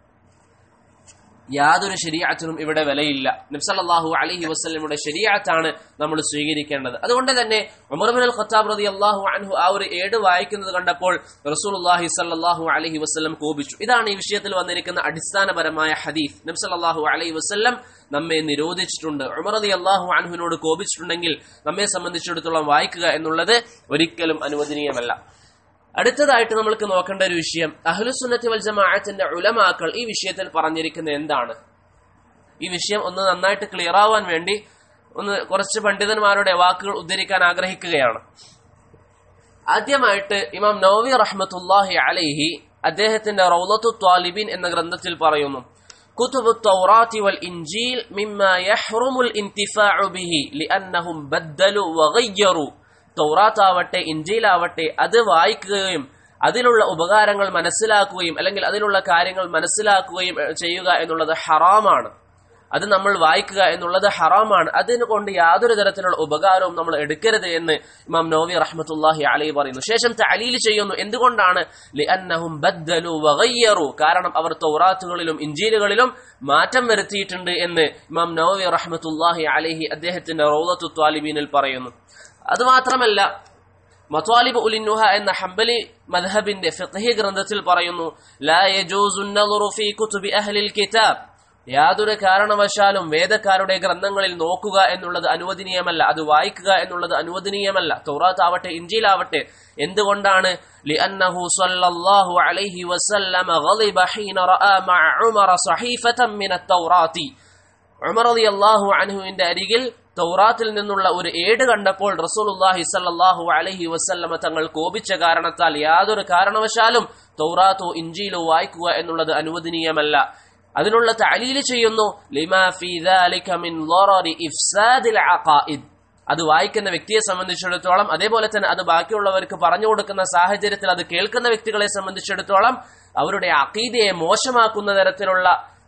യാതൊരു ശരീഅത്തിനും ഇവിടെ വിലയില്ല. നബി സല്ലല്ലാഹു അലൈഹി വസല്ലമയുടെ ശരീഅത്താണ് നമ്മൾ സ്വീകരിക്കേണ്ടത്. അതുകൊണ്ട് തന്നെ ഉമർ ഇബ്നുൽ ഖത്താബ് റളിയല്ലാഹു അൻഹു ആ ഒരു ഏട് വായിക്കുന്നത് കണ്ടപ്പോൾ റസൂലുള്ളാഹി സ്വല്ലല്ലാഹു അലൈഹി വസല്ലം കോപിച്ചു. ഇതാണ് ഈ വിഷയത്തിൽ വന്നിരിക്കുന്ന അടിസ്ഥാനപരമായ ഹദീസ്. നബി സല്ലല്ലാഹു അലൈഹി വസല്ലം നമ്മെ നിരോധിച്ചിട്ടുണ്ട്. ഉമർ റളിയല്ലാഹു അൻഹുവിനോട് കോപിച്ചിട്ടുണ്ടെങ്കിൽ നമ്മെ സംബന്ധിച്ചിടത്തോളം വായിക്കുക എന്നുള്ളത് ഒരിക്കലും അനുവദനീയമല്ല. അടുത്തതായിട്ട് നമ്മൾക്ക് നോക്കേണ്ട ഒരു വിഷയം, അഹ്ലുസുന്നത്തി വൽ ജമാഅത്തിന്റെ ഉലമാക്കൾ ഈ വിഷയത്തിൽ പറഞ്ഞിരിക്കുന്നത് എന്താണ്? ഈ വിഷയം ഒന്ന് നന്നായിട്ട് ക്ലിയർ ആവാൻ വേണ്ടി ഒന്ന് കുറച്ച് പണ്ഡിതന്മാരുടെ വാക്കുകൾ ഉദ്ധരിക്കാൻ ആഗ്രഹിക്കുകയാണ്. ആദ്യമായിട്ട് ഇമാം നവവി റഹ്മത്തുള്ളാഹി അലൈഹി അദ്ദേഹത്തിന്റെ റൗളത്തു ത്വാലിബീൻ എന്ന ഗ്രന്ഥത്തിൽ പറയുന്നു, കുതുബു തൗറാത്തി വൽ ഇൻജീൽ മിമ്മാ യഹ്റുമുൽ ഇന്തിഫാഉ ബിഹി ലിഅന്നഹും ബദ്ദലു വഗയ്യറു. തൗറാത്ത് ആവട്ടെ ഇൻജീലാവട്ടെ അത് വായിക്കുകയും അതിലുള്ള ഉപകാരങ്ങൾ മനസ്സിലാക്കുകയും അല്ലെങ്കിൽ അതിലുള്ള കാര്യങ്ങൾ മനസ്സിലാക്കുകയും ചെയ്യുക എന്നുള്ളത് ഹറാമാണ്. അത് നമ്മൾ വായിക്കുക എന്നുള്ളത് ഹറാമാണ്. അതിനുകൊണ്ട് യാതൊരു തരത്തിലുള്ള ഉപകാരവും നമ്മൾ എടുക്കരുത് എന്ന് ഇമാം നവവി റഹ്മത്തുള്ളാഹി അലൈഹി പറയുന്നു. ശേഷം തഅലീൽ ചെയ്യുന്നു, എന്തുകൊണ്ടാണ്? ലിഅന്നഹും ബദ്ദലു വഗയ്യറു, കാരണം അവർ തൗറാത്തുകളിലും ഇൻജീലുകളിലും മാറ്റം വരുത്തിയിട്ടുണ്ട് എന്ന് ഇമാം നവവി റഹ്മത്തുള്ളാഹി അലൈഹി അദ്ദേഹത്തിന്റെ റൗളത്തു ത്വാലിബീനിൽ പറയുന്നു. അതുമാത്രമല്ല, മത്വാലിബ് ഉലിന്നുഹ എന്ന ഹംബലി മദ്ഹബിന്റെ ഫിഖ്ഹി ഗ്രന്ഥത്തിൽ പറയുന്നു, ലാ യജൂസു അൻ-നദറു ഫീ കുതുബി അഹ്ലിൽ കിതാബ്, യാതൊരു കാരണവശാലും വേദക്കാരുടെ ഗ്രന്ഥങ്ങളിൽ നോക്കുക എന്നുള്ളത് അനുവദനീയമല്ല, അത് വായിക്കുക എന്നുള്ളത് അനുവദനീയമല്ല. തൗറാത്ത് ആവട്ടെ ഇൻജീലാവട്ടെ. എന്തുകൊണ്ടാണ്? ലിഅന്നഹു സ്വല്ലല്ലാഹു അലൈഹി വസല്ലമ ഗളിബ ഹീന റഅ മഅ ഉമറ സഹീഫതൻ മിന തൗറാത്തി. ഉമർ റളിയല്ലാഹു അൻഹുവിന്റെ അരികിൽ തൗറാത്തിൽ നിന്നുള്ള ഒരു ഏട് കണ്ടപ്പോൾ റസൂലുള്ളാഹി സ്വല്ലല്ലാഹു അലൈഹി വസല്ലമ തങ്ങൾ കോപിച്ച കാരണത്താൽ യാതൊരു കാരണവശാലും തൗറാത്തോ ഇൻജീലോ വായിക്കുക എന്നുള്ളത് അനുവദനീയമല്ല. അതിനുള്ള തഅലീൽ ചെയ്യുന്നു, ലിമാ ഫീ ദാലിക മിൻ ളറരി ഇഫ്സാദിൽ അഖായിദ്. അത് വായിക്കുന്ന വ്യക്തിയെ സംബന്ധിച്ചിടത്തോളം, അതേപോലെ തന്നെ അത് ബാക്കിയുള്ളവർക്ക് പറഞ്ഞു കൊടുക്കുന്ന സാഹചര്യത്തിൽ അത് കേൾക്കുന്ന വ്യക്തികളെ സംബന്ധിച്ചിടത്തോളം അവരുടെ അഖീദയെ മോശമാക്കുന്ന തരത്തിലുള്ള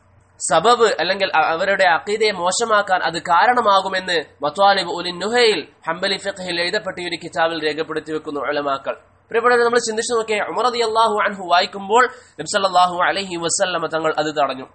സബബ് അല്ലെങ്കിൽ അവരുടെ അഖീദയെ മോശമാക്കാൻ അത് കാരണമാകുമെന്ന് മത്വാലിബ് ഉലിൻ നുഹയിൽ ഹംബലി ഫിഖ്ഹിൽ എഴുതപ്പെട്ട ഒരു കിതാബിൽ രേഖപ്പെടുത്തി വെക്കുന്നു ഉലമാക്കൾ. പ്രിയപ്പെട്ടവരെ, നമ്മൾ ചിന്തിച്ചു നോക്കിയ ഉമർ റളിയല്ലാഹു അൻഹു വായിക്കുമ്പോൾ നബി സല്ലല്ലാഹു അലൈഹി വസല്ലമ തങ്ങൾ അത് തടഞ്ഞു.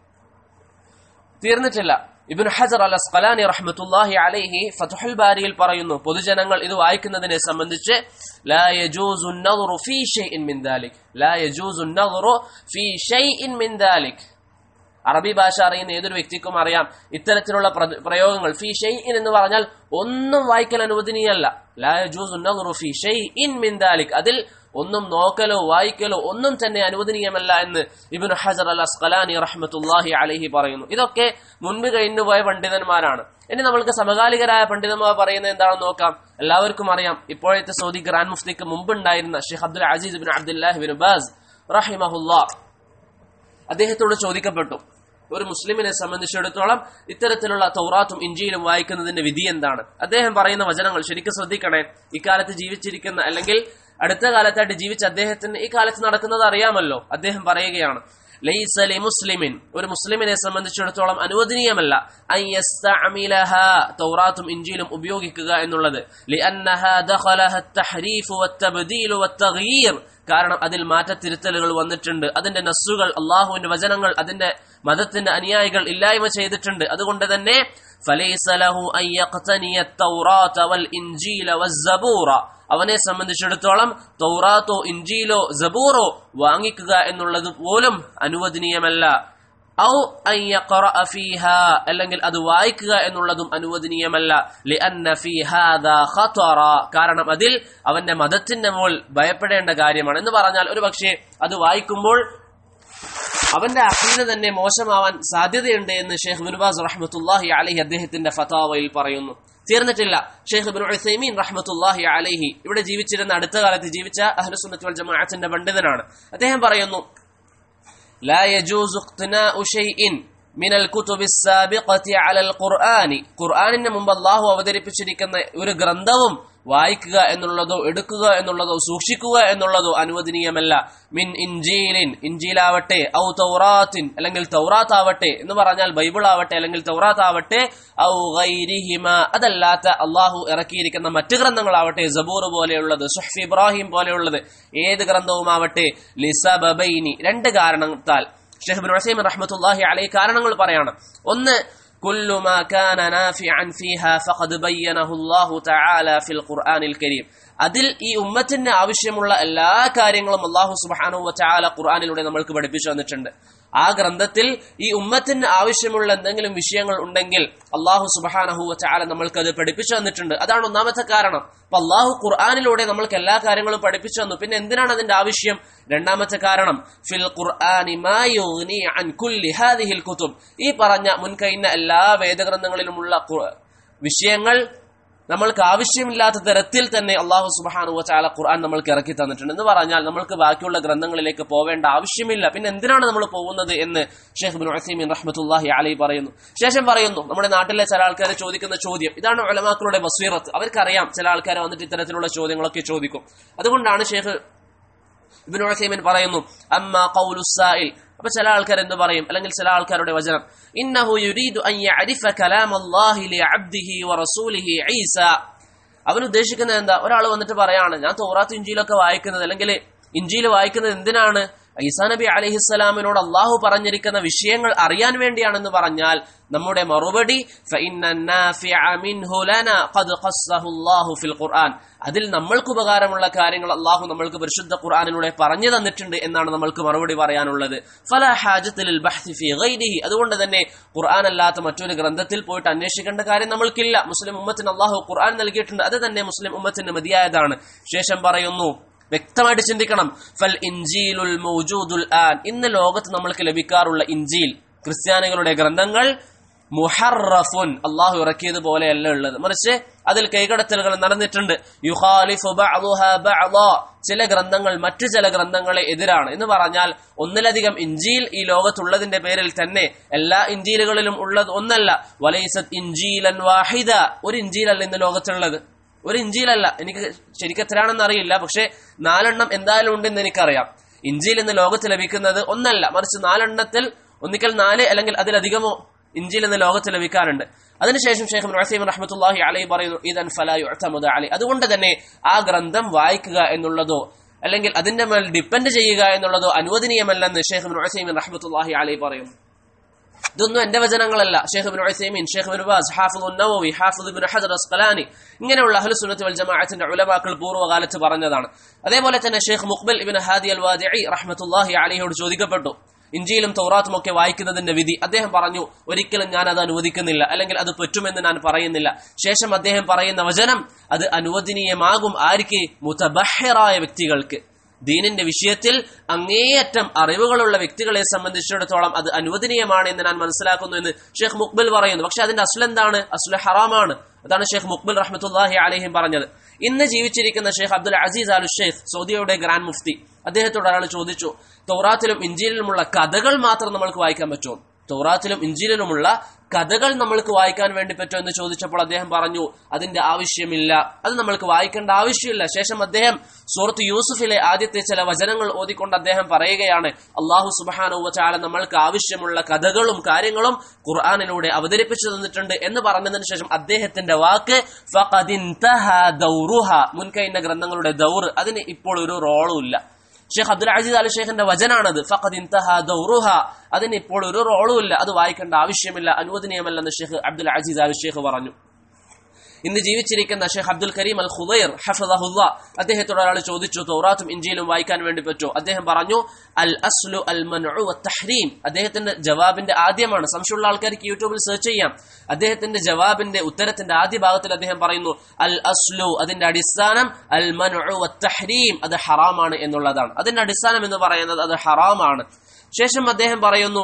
തീർന്നിട്ടില്ല. ഇബ്നു ഹജർ അൽ അസ്ഖലാനി റഹ്മത്തുള്ളാഹി അലൈഹി ഫത്ഹുൽ ബാരിയിൽ പറയുന്നു, പൊതുജനങ്ങൾ ഇത് വായിക്കുന്നതിനെ സംബന്ധിച്ച് ലാ യജൂസു അൻ-നദറു ഫീ ഷൈഇൻ മിൻ ദാലിക്, ലാ യജൂസു അൻ-നദറു ഫീ ഷൈഇൻ മിൻ ദാലിക്, അറബി ഭാഷ അറിയുന്ന ഏതൊരു വ്യക്തിക്കും അറിയാം ഇത്തരത്തിലുള്ള പ്രയോഗങ്ങൾ. ഫീ ഷൈഇൻ എന്ന് പറഞ്ഞാൽ ഒന്നും വായിക്കൽ അനുവദനീയമല്ല. ലാ യജൂസു നദ്റു ഫീ ഷൈഇൻ മിൻ ദാലിക്, അതിൽ ഒന്നും നോക്കലോ വായിക്കലോ ഒന്നും തന്നെ അനുവദനീയമല്ല എന്ന് ഇബ്നു ഹജർ അൽ അസ്ഖലാനി റഹ്മത്തുള്ളാഹി അലൈഹി പറയുന്നു. ഇതൊക്കെ മുൻപ് കഴിഞ്ഞുപോയ പണ്ഡിതന്മാരാണ്. ഇനി നമ്മൾക്ക് സമകാലികരായ പണ്ഡിതന്മാർ പറയുന്നത് എന്താണെന്ന് നോക്കാം. എല്ലാവർക്കും അറിയാം, ഇപ്പോഴത്തെ സൗദി ഗ്രാൻഡ് മുഫ്തിക്ക് മുമ്പുണ്ടായിരുന്ന Sheikh Abdul Aziz bin Abdullahi bin Baz റഹിമഹുല്ലാഹ്, അദ്ദേഹത്തോട് ചോദിക്കപ്പെട്ടു, ഒരു മുസ്ലിമിനെ സംബന്ധിച്ചിടത്തോളം ഇത്തരത്തിലുള്ള തൗറാത്തും ഇഞ്ചീലും വായിക്കുന്നതിന്റെ വിധി എന്താണ്? അദ്ദേഹം പറയുന്ന വചനങ്ങൾ ശരിക്കും ശ്രദ്ധിക്കണേ. ഇക്കാലത്ത് ജീവിച്ചിരിക്കുന്ന അല്ലെങ്കിൽ അടുത്ത കാലത്തായിട്ട് ജീവിച്ച അദ്ദേഹത്തിന് ഈ കാലത്ത് നടക്കുന്നത് അറിയാമല്ലോ. അദ്ദേഹം പറയുകയാണ്, ലൈസ ലിമുസ്ലിമിൻ, ഒരു മുസ്ലിമിനെ സംബന്ധിച്ചിടത്തോളം അനുവദനീയമല്ല അൻ യസ്തഅമിലഹാ, തൗറാത്തും ഇഞ്ചീലും ഉപയോഗിക്കുക എന്നുള്ളത്. ലിഅന്നഹാ ദഖലഹ അത്തഹരീഫ് വത്തബ്ദീൽ വത്തഗ്യീർ, കാരണം അതിൽ മാറ്റത്തിരുത്തലുകൾ വന്നിട്ടുണ്ട്. അതിന്റെ നസ്സുകൾ, അള്ളാഹുവിന്റെ വചനങ്ങൾ, അതിന്റെ മതത്തിന്റെ അനുയായികൾ ഇല്ലായ്മ ചെയ്തിട്ടുണ്ട്. അതുകൊണ്ട് തന്നെ ഫലൈസ ലഹു അൻ യഖ്തനിയ അത്തൗറാത വൽ ഇൻജീല വസ്സബൂറ, അവനെ സംബന്ധിച്ചിടത്തോളം തൗറാത്തോ ഇൻജീലോ സബൂറോ വാങ്ങിക്കുക എന്നുള്ളത് പോലും അനുവദനീയമല്ല. ഔ അൻ യഖറഅ ഫീഹാ, അല്ലെങ്കിൽ അത് വായിക്കുക എന്നുള്ളതും അനുവദനീയമല്ല. ലിഅന്ന ഫീ ഹാദാ ഖതറ, കാരണം അതിൽ അവന്റെ മതത്തിന്റെ മേൽ ഭയപ്പെടേണ്ട കാര്യമാണ്. എന്ന് പറഞ്ഞാൽ ഒരു പക്ഷേ അത് വായിക്കുമ്പോൾ അവന്റെ അഖീദ തന്നെ മോശമാവാൻ സാധ്യതയുണ്ട് എന്ന് ഷെയ്ഖ് ഇബ്നു ബാസ് റഹ്മത്തുള്ളാഹി അലൈഹി അദ്ദേഹത്തിന്റെ ഫതാവയിൽ പറയുന്നു. തീർന്നിട്ടില്ല. ഷെയ്ഖ് ഇബ്നു ഉസൈമീൻ റഹ്മത്തുള്ളാഹി അലൈഹി ഇവിടെ ജീവിച്ചിരുന്ന അടുത്ത കാലത്ത് ജീവിച്ച അഹ്ലുസുന്നത്ത് വൽ ജമാഅത്തിന്റെ പണ്ഡിതനാണ്. അദ്ദേഹം പറയുന്നു, ലാ യജൂസു ഇഖ്തിനാഉ ഷൈഇൻ മിനൽ കുതുബിസ് സാബിഖതി അലൽ ഖുർആനി, ഖുർആനിന് മുമ്പ് അല്ലാഹു അവതരിപ്പിച്ചിരിക്കുന്ന ഒരു ഗ്രന്ഥവും വായിക്കുക എന്നുള്ളതോ എടുക്കുക എന്നുള്ളതോ സൂക്ഷിക്കുക എന്നുള്ളതോ അനുവദനീയമല്ല. മിൻ ഇൻജീലിൻ, ഇൻജീലാവട്ടെ, ഔ തൗറാത്തിൻ, അല്ലെങ്കിൽ തൗറാത്ത് ആവട്ടെ, എന്ന് പറഞ്ഞാൽ ബൈബിൾ ആവട്ടെ അല്ലെങ്കിൽ തൗറാത്ത് ആവട്ടെ, ഔ ഗൈരിഹിമ, അതല്ലാത്ത അള്ളാഹു ഇറക്കിയിരിക്കുന്ന മറ്റു ഗ്രന്ഥങ്ങളാവട്ടെ, സബൂർ പോലെയുള്ളത്, സുഹ്ഫ് ഇബ്രാഹിം പോലെയുള്ളത്, ഏത് ഗ്രന്ഥവുമാവട്ടെ, ലിസബബൈനി, രണ്ട് കാരണത്താൽ. ഷെയ്ഖ് ഇബ്നു ഉസൈമീൻ റഹ്മത്തുള്ളാഹി അലൈഹി കാരണങ്ങൾ പറയാണ്. ഒന്ന്, كل ما كان نافعا فيها فقد بينه الله تعالى في القرآن الكريم, അതിൽ ഈ ഉമ്മത്തിന് ആവശ്യമുള്ള എല്ലാ കാര്യങ്ങളും അല്ലാഹു സുബ്ഹാനഹു വ തആല ഖുർആനിലൂടെ നമ്മൾക്ക് പഠിപ്പിച്ചു തന്നിട്ടുണ്ട്. ആ ഗ്രന്ഥത്തിൽ ഈ ഉമ്മത്തിന് ആവശ്യമുള്ള എന്തെങ്കിലും വിഷയങ്ങൾ ഉണ്ടെങ്കിൽ അല്ലാഹു സുബ്ഹാനഹു വ തആല നമ്മൾക്ക് അത് പഠിപ്പിച്ചു തന്നിട്ടുണ്ട്. അതാണ് ഒന്നാമത്തെ കാരണം. അപ്പൊ അല്ലാഹു ഖുർആനിലൂടെ നമ്മൾക്ക് എല്ലാ കാര്യങ്ങളും പഠിപ്പിച്ചു തന്നു. പിന്നെ എന്തിനാണ് അതിന്റെ ആവശ്യം? രണ്ടാമത്തെ കാരണം, ഫിൽ ഖുർആനി മാ യുഗ്നി അൻ കുല്ലി ഹാദിഹിൽ കുതുബ്, ഈ പറഞ്ഞ മുൻകഴിഞ്ഞ എല്ലാ വേദഗ്രന്ഥങ്ങളിലുമുള്ള വിഷയങ്ങൾ നമ്മൾക്ക് ആവശ്യമില്ലാത്ത തരത്തിൽ തന്നെ അല്ലാഹു സുബ്ഹാനഹു വ തആല ഖുർആൻ നമ്മൾക്ക് ഇറക്കി തന്നിട്ടുണ്ട്. എന്ന് പറഞ്ഞാൽ നമ്മൾക്ക് ബാക്കിയുള്ള ഗ്രന്ഥങ്ങളിലേക്ക് പോവേണ്ട ആവശ്യമില്ല. പിന്നെ എന്തിനാണ് നമ്മൾ പോകുന്നത് എന്ന് ഷെയ്ഖ് ഇബ്നു ഉസൈമീൻ റഹ്മത്തുള്ളാഹി അലൈഹി പറയുന്നു. ശേഷം പറയുന്നു, നമ്മുടെ നാട്ടിലെ ചില ആൾക്കാർ ചോദിക്കുന്ന ചോദ്യം ഇതാണ്, ഉലമാക്കളുടെ ബസീറത്ത്. അവർക്കറിയാം ചില ആൾക്കാർ വന്നിട്ട് ഇത്തരത്തിലുള്ള ചോദ്യങ്ങളൊക്കെ ചോദിക്കും. അതുകൊണ്ടാണ് ഷെയ്ഖ് ഇബ്നു ഉസൈമീൻ പറയുന്നു, അമ്മാ ഖൗലുസ് സായിൽ, അപ്പൊ ചില ആൾക്കാർ എന്ത് പറയും, അല്ലെങ്കിൽ ചില ആൾക്കാരുടെ വചനം, ഇന്നഹു യുരീദു അൻ യഅരിഫ കലാമല്ലാഹി ലിഅബ്ദിഹി വറസൂലിഹി ഈസ, അവൻ ഉദ്ദേശിക്കുന്നത് എന്താ? ഒരാൾ വന്നിട്ട് പറയാണ്, ഞാൻ തൗറാത്ത് ഇഞ്ചീലൊക്കെ വായിക്കുന്നത് അല്ലെങ്കിൽ ഇഞ്ചീൽ വായിക്കുന്നത് എന്തിനാണ്? ഈസാ നബി അലൈഹിസ്സലാമിനോട് അള്ളാഹു പറഞ്ഞിരിക്കുന്ന വിഷയങ്ങൾ അറിയാൻ വേണ്ടിയാണെന്ന് പറഞ്ഞാൽ നമ്മുടെ മറുപടി, അതിൽ നമ്മൾക്ക് ഉപകാരമുള്ള കാര്യങ്ങൾ അള്ളാഹു നമ്മൾക്ക് പരിശുദ്ധ ഖുർആനിലൂടെ പറഞ്ഞു തന്നിട്ടുണ്ട് എന്നാണ് നമ്മൾക്ക് മറുപടി പറയാനുള്ളത്. ഫലാ ഹാജത ലിൽ ബഹ്തി ഫീ ഗൈരിഹി, അതുകൊണ്ട് തന്നെ ഖുർആൻ അല്ലാത്ത മറ്റൊരു ഗ്രന്ഥത്തിൽ പോയിട്ട് അന്വേഷിക്കേണ്ട കാര്യം നമ്മൾക്കില്ല. മുസ്ലിം ഉമ്മത്തിന് അള്ളാഹു ഖുർആൻ നൽകിയിട്ടുണ്ട്, അത് തന്നെ മുസ്ലിം ഉമ്മത്തിന് മതിയായതാണ്. ശേഷം പറയുന്നു, വ്യക്തമായിട്ട് ചിന്തിക്കണം, ഫൽ ഇൻജീലുൽ മൗജൂദുൽ ആൻ, ഇന്ന് ലോകത്ത് നമ്മൾക്ക് ലഭിക്കാറുള്ള ഇൻജീൽ, ക്രിസ്ത്യാനികളുടെ ഗ്രന്ഥങ്ങൾ, മുഹറഫുൻ, അള്ളാഹു ഇറക്കിയത് പോലെയല്ല ഉള്ളത്, മറിച്ച് അതിൽ കൈകടത്തലുകൾ നടന്നിട്ടുണ്ട്. യുഖാലിഫു ബഅ്ദുഹാ ബഅ്ദാ, ചില ഗ്രന്ഥങ്ങൾ മറ്റു ചില ഗ്രന്ഥങ്ങളെ എതിരാണ്. എന്ന് പറഞ്ഞാൽ ഒന്നിലധികം ഇൻജീൽ ഈ ലോകത്തുള്ളതിന്റെ പേരിൽ തന്നെ എല്ലാ ഇൻജീലുകളിലും ഉള്ളത് ഒന്നല്ല. വലൈസത് ഇൻജീലൻ വാഹിദ, ഒരു ഇൻജീലല്ല ഇന്ന് ലോകത്തുള്ളത്, ഒരു ഇഞ്ചീലല്ല. എനിക്ക് ശരിക്കും എത്രയാണെന്ന് അറിയില്ല, പക്ഷെ നാലെണ്ണം എന്തായാലും ഉണ്ടെന്ന് എനിക്കറിയാം. ഇഞ്ചീൽ ഇന്ന് ലോകത്ത് ലഭിക്കുന്നത് ഒന്നല്ല, മറിച്ച് നാലെണ്ണത്തിൽ ഒന്നിക്കൽ നാല് അല്ലെങ്കിൽ അതിലധികമോ ഇഞ്ചീൽ ഇന്ന് ലോകത്ത് ലഭിക്കാറുണ്ട്. അതിനുശേഷം ഷെയ്ഖ് ഇബ്നു ഉസൈമീൻ റഹ്മത്തുള്ളാഹി അലൈഹി പറയുന്നു, ഇദൻ ഫലാ യുഅ്തമദു അലൈഹി, അതുകൊണ്ട് തന്നെ ആ ഗ്രന്ഥം വായിക്കുക എന്നുള്ളതോ അല്ലെങ്കിൽ അതിന്റെ മേൽ ഡിപ്പെൻഡ് ചെയ്യുക എന്നുള്ളതോ അനുവദനീയമല്ലെന്ന് ഷെയ്ഖ് ഇബ്നു ഉസൈമീൻ റഹ്മത്തുള്ളാഹി അലൈഹി പറയുന്നു. ഇതൊന്നും എന്റെ വചനങ്ങളല്ല. Sheikh Ibn Uthaymeen, Sheikh Ibn Baz, Hafiz Nawawi, Hafiz Ibnu ഹജർ അസ്ഖലാനി, ഇങ്ങനെയുള്ള അഹ്ലുസുന്നത്ത് വൽ ജമാഅത്തിന്റെ ഉലമാക്കൾ പൂർവ്വകാലത്ത് പറഞ്ഞതാണ്. അതേപോലെ തന്നെ ഷെയ്ഖ് മുഖ്ബിൽ ഇബ്നു ഹാദി അൽ വാദിഇ റഹ്മത്തുള്ളാഹി അലൈഹിയോട് ചോദിക്കപ്പെട്ടു, ഇഞ്ചിയിലും തൗറാത്തും ഒക്കെ വായിക്കുന്നതിന്റെ വിധി. അദ്ദേഹം പറഞ്ഞു, ഒരിക്കലും ഞാൻ അത് അനുവദിക്കുന്നില്ല, അല്ലെങ്കിൽ അത് പറ്റുമെന്ന് ഞാൻ പറയുന്നില്ല. ശേഷം അദ്ദേഹം പറയുന്ന വചനം, അത് അനുവദനീയമാകും ആർക്ക്? മുതബഹിറായ വ്യക്തികൾക്ക്, ദീനിന്റെ വിഷയത്തിൽ അങ്ങേയറ്റം അറിവുകളുള്ള വ്യക്തികളെ സംബന്ധിച്ചിടത്തോളം അത് അനുവദനീയമാണ് എന്ന് ഞാൻ മനസ്സിലാക്കുന്നു എന്ന് ഷെയ്ഖ് മുഖ്ബിൽ പറയുന്നു. പക്ഷെ അതിന്റെ അസ്ൽ എന്താണ്? അസ്ല് ഹറാമാണ്. അതാണ് ഷെയ്ഖ് മുഖ്ബിൽ റഹ്മത്തുള്ളാഹി അലൈഹിം പറഞ്ഞത്. ഇന്ന് ജീവിച്ചിരിക്കുന്ന ഷെയ്ഖ് അബ്ദുൽ അസീസ് അൽ ഷെയ്ഖ്, സൗദിയുടെ ഗ്രാൻഡ് മുഫ്തി, അദ്ദേഹത്തോട് ഒരാൾ ചോദിച്ചു, തൗറാത്തിലും ഇഞ്ചീലിലുമുള്ള കഥകൾ മാത്രം നമ്മൾക്ക് വായിക്കാൻ പറ്റുമോ? തൗറാത്തിലും ഇഞ്ചീലിലുമുള്ള കഥകൾ നമ്മൾക്ക് വായിക്കാൻ വേണ്ടി പറ്റുമോ എന്ന് ചോദിച്ചപ്പോൾ അദ്ദേഹം പറഞ്ഞു, അതിന്റെ ആവശ്യമില്ല, അത് നമ്മൾക്ക് വായിക്കേണ്ട ആവശ്യമില്ല. ശേഷം അദ്ദേഹം സൂറത്ത് യൂസുഫിലെ ആദ്യത്തെ ചില വചനങ്ങൾ ഓതിക്കൊണ്ട് അദ്ദേഹം പറയുകയാണ്, അല്ലാഹു സുബ്ഹാനഹു വ തആല നമ്മൾക്ക് ആവശ്യമുള്ള കഥകളും കാര്യങ്ങളും ഖുർആനിലൂടെ അവതരിപ്പിച്ചു തന്നിട്ടുണ്ട് എന്ന് പറഞ്ഞതിന് ശേഷം അദ്ദേഹത്തിന്റെ വാക്ക് ഫഖദ് ഇൻതഹാ ദൗറുഹ, മുൻകഴിഞ്ഞ ഗ്രന്ഥങ്ങളുടെ ദൗർ, അതിന് ഇപ്പോൾ ഒരു റോളും ഇല്ല. ഷെയ്ഖ് അബ്ദുൽ അസീസ് അൽ ഷെയ്ഖിന്റെ വചനാണത്. ഫഖദ് ഇൻതഹാ ദൗറുഹ, അതിന് ഇപ്പോൾ ഒരു റോളും ഇല്ല, അത് വായിക്കേണ്ട ആവശ്യമില്ല, അനുവദനീയമല്ലെന്ന് ഷെയ്ഖ് അബ്ദുൽ അസീസ് അൽ ഷെയ്ഖ് പറഞ്ഞു. ഇന്ന് ജീവിച്ചിരിക്കുന്ന ഷെയ്ഖ് അബ്ദുൽ കരീം അൽ ഖുദൈർ ഹഫിളഹുല്ലാഹ്, അദ്ദേഹത്തോട് ഒരാൾ ചോദിച്ചു, തൗറാത്തും ഇഞ്ചീലും വായിക്കാൻ വേണ്ടി പറ്റുമോ? അദ്ദേഹം പറഞ്ഞു, അൽ അസ്ലു അൽ മൻഉ വത്തഹ്രീം. അദ്ദേഹത്തിന്റെ ജവാബിന്റെ ആദ്യമാണ്, സംശയമുള്ള ആൾക്കാർക്ക് യൂട്യൂബിൽ സെർച്ച് ചെയ്യാം. അദ്ദേഹത്തിന്റെ ജവാബിന്റെ ഉത്തരത്തിന്റെ ആദ്യ ഭാഗത്തിൽ അദ്ദേഹം പറയുന്നു, അൽ അസ്ലു, അതിന്റെ അടിസ്ഥാനം, അൽ മൻഉ വത്തഹ്രീം, അത് ഹറാമാണ് എന്നുള്ളതാണ്. അതിന്റെ അടിസ്ഥാനം എന്ന് പറയുന്നത് അത് ഹറാമാണ്. ശേഷം അദ്ദേഹം പറയുന്നു,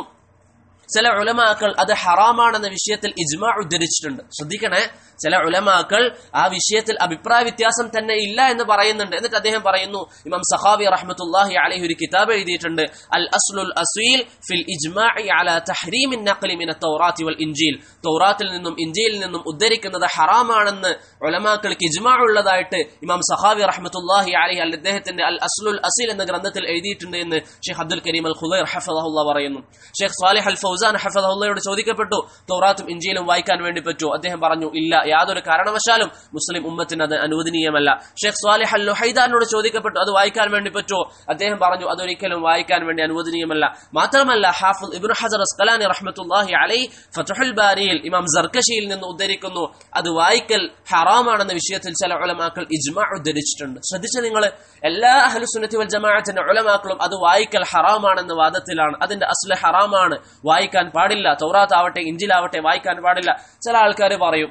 ചില ഉലമാക്കൾ അത് ഹറാമാണെന്ന വിഷയത്തിൽ ഇജ്മാ ഉദ്ധരിച്ചിട്ടുണ്ട്. ശ്രദ്ധിക്കണേ, ചില ഉലമാക്കൾ ആ വിഷയത്തിൽ അഭിപ്രായ വ്യത്യാസം തന്നെ ഇല്ല എന്ന് പറയുന്നുണ്ട്. എന്നിട്ട് അദ്ദേഹം പറയുന്നു, ഇമാം സഖാവി റഹ്മത്തുള്ളാഹി അലൈഹി ഒരു കിതാബ് എഴുതിയിട്ടുണ്ട്, അൽ അസ്ലുൽ അസീൽ ഫിൽ ഇജ്മാഇ അലാ തഹ്രീമിൻ നഖ്ലി മിന തൗറാത്തി വൽ ഇൻജീൽ. തൗറാത്തിൽ നിന്നും ഇൻജീലിൽ നിന്നും ഉദ്ധരിക്കുന്നത് ഹറാമാണെന്ന് ഉലമാക്കൾക്ക് ഇജ്മാ ഉള്ളതായിട്ട് ഇമാം സഖാവി റഹ്മത്തുള്ളാഹി അലൈഹി അദ്ദേഹത്തിന്റെ അൽ അസ്ലുൽ അസീൽ എന്ന ഗ്രന്ഥത്തിൽ എഴുതിയിട്ടുണ്ട് എന്ന് ഷെയ്ഖ് അബ്ദുൽ കരീം അൽ ഖുദൈർ ഹഫിളഹുല്ലാഹ് പറയുന്നു. ഷെയ്ഖ് സാലിഹ് അൽ ഫൗസാൻ ഹഫിളഹുല്ലാഹയോട് ചോദിക്കപ്പെട്ടു, തൗറാത്തും ഇൻജീലും വായിക്കാൻ വേണ്ടി പറ്റുമോ? അദ്ദേഹം പറഞ്ഞു, ഇല്ല, യാതൊരു കാരണവശാലും മുസ്ലിം ഉമ്മത്തിന് അത് അനുവദനീയമല്ല. ഷെയ്ഖ് സാലിഹ് അൽ ലുഹൈദാനോട് ചോദിക്കപ്പെട്ടു, അത് വായിക്കാൻ വേണ്ടി പറ്റുമോ? അദ്ദേഹം പറഞ്ഞു, അതൊരിക്കലും വായിക്കാൻ വേണ്ടി അനുവദനീയമല്ല. മാത്രമല്ല, ഹാഫിദ് ഇബ്നു ഹജർ അസ്ഖലാനി റഹ്മത്തുള്ളാഹി അലൈഹി ഫത്ഹുൽ ബാരിയിൽ ഇമാം സർകശിയിൽ നിന്ന് ഉദ്ധരിക്കുന്നു, അത് വായിക്കൽ ഹറാമാണെന്ന വിഷയത്തിൽ ചില ഉലമാക്കൾ ഇജ്മാ ഉദ്ധരിച്ചിട്ടുണ്ട്. ശ്രദ്ധിച്ച നിങ്ങൾ, എല്ലാ അഹ്ലുസുന്നത്തി വൽ ജമാഅത്തിന്റെ ഉലമാക്കളും അത് വായിക്കൽ ഹറാമാണെന്ന വാദത്തിലാണ്. അതിന്റെ അസ്ല് ഹറാമാണ്, വായിക്കാൻ പാടില്ല. തൗറാത്ത് ആവട്ടെ ഇഞ്ചീലാവട്ടെ വായിക്കാൻ പാടില്ല. ചില ആൾക്കാർ പറയും,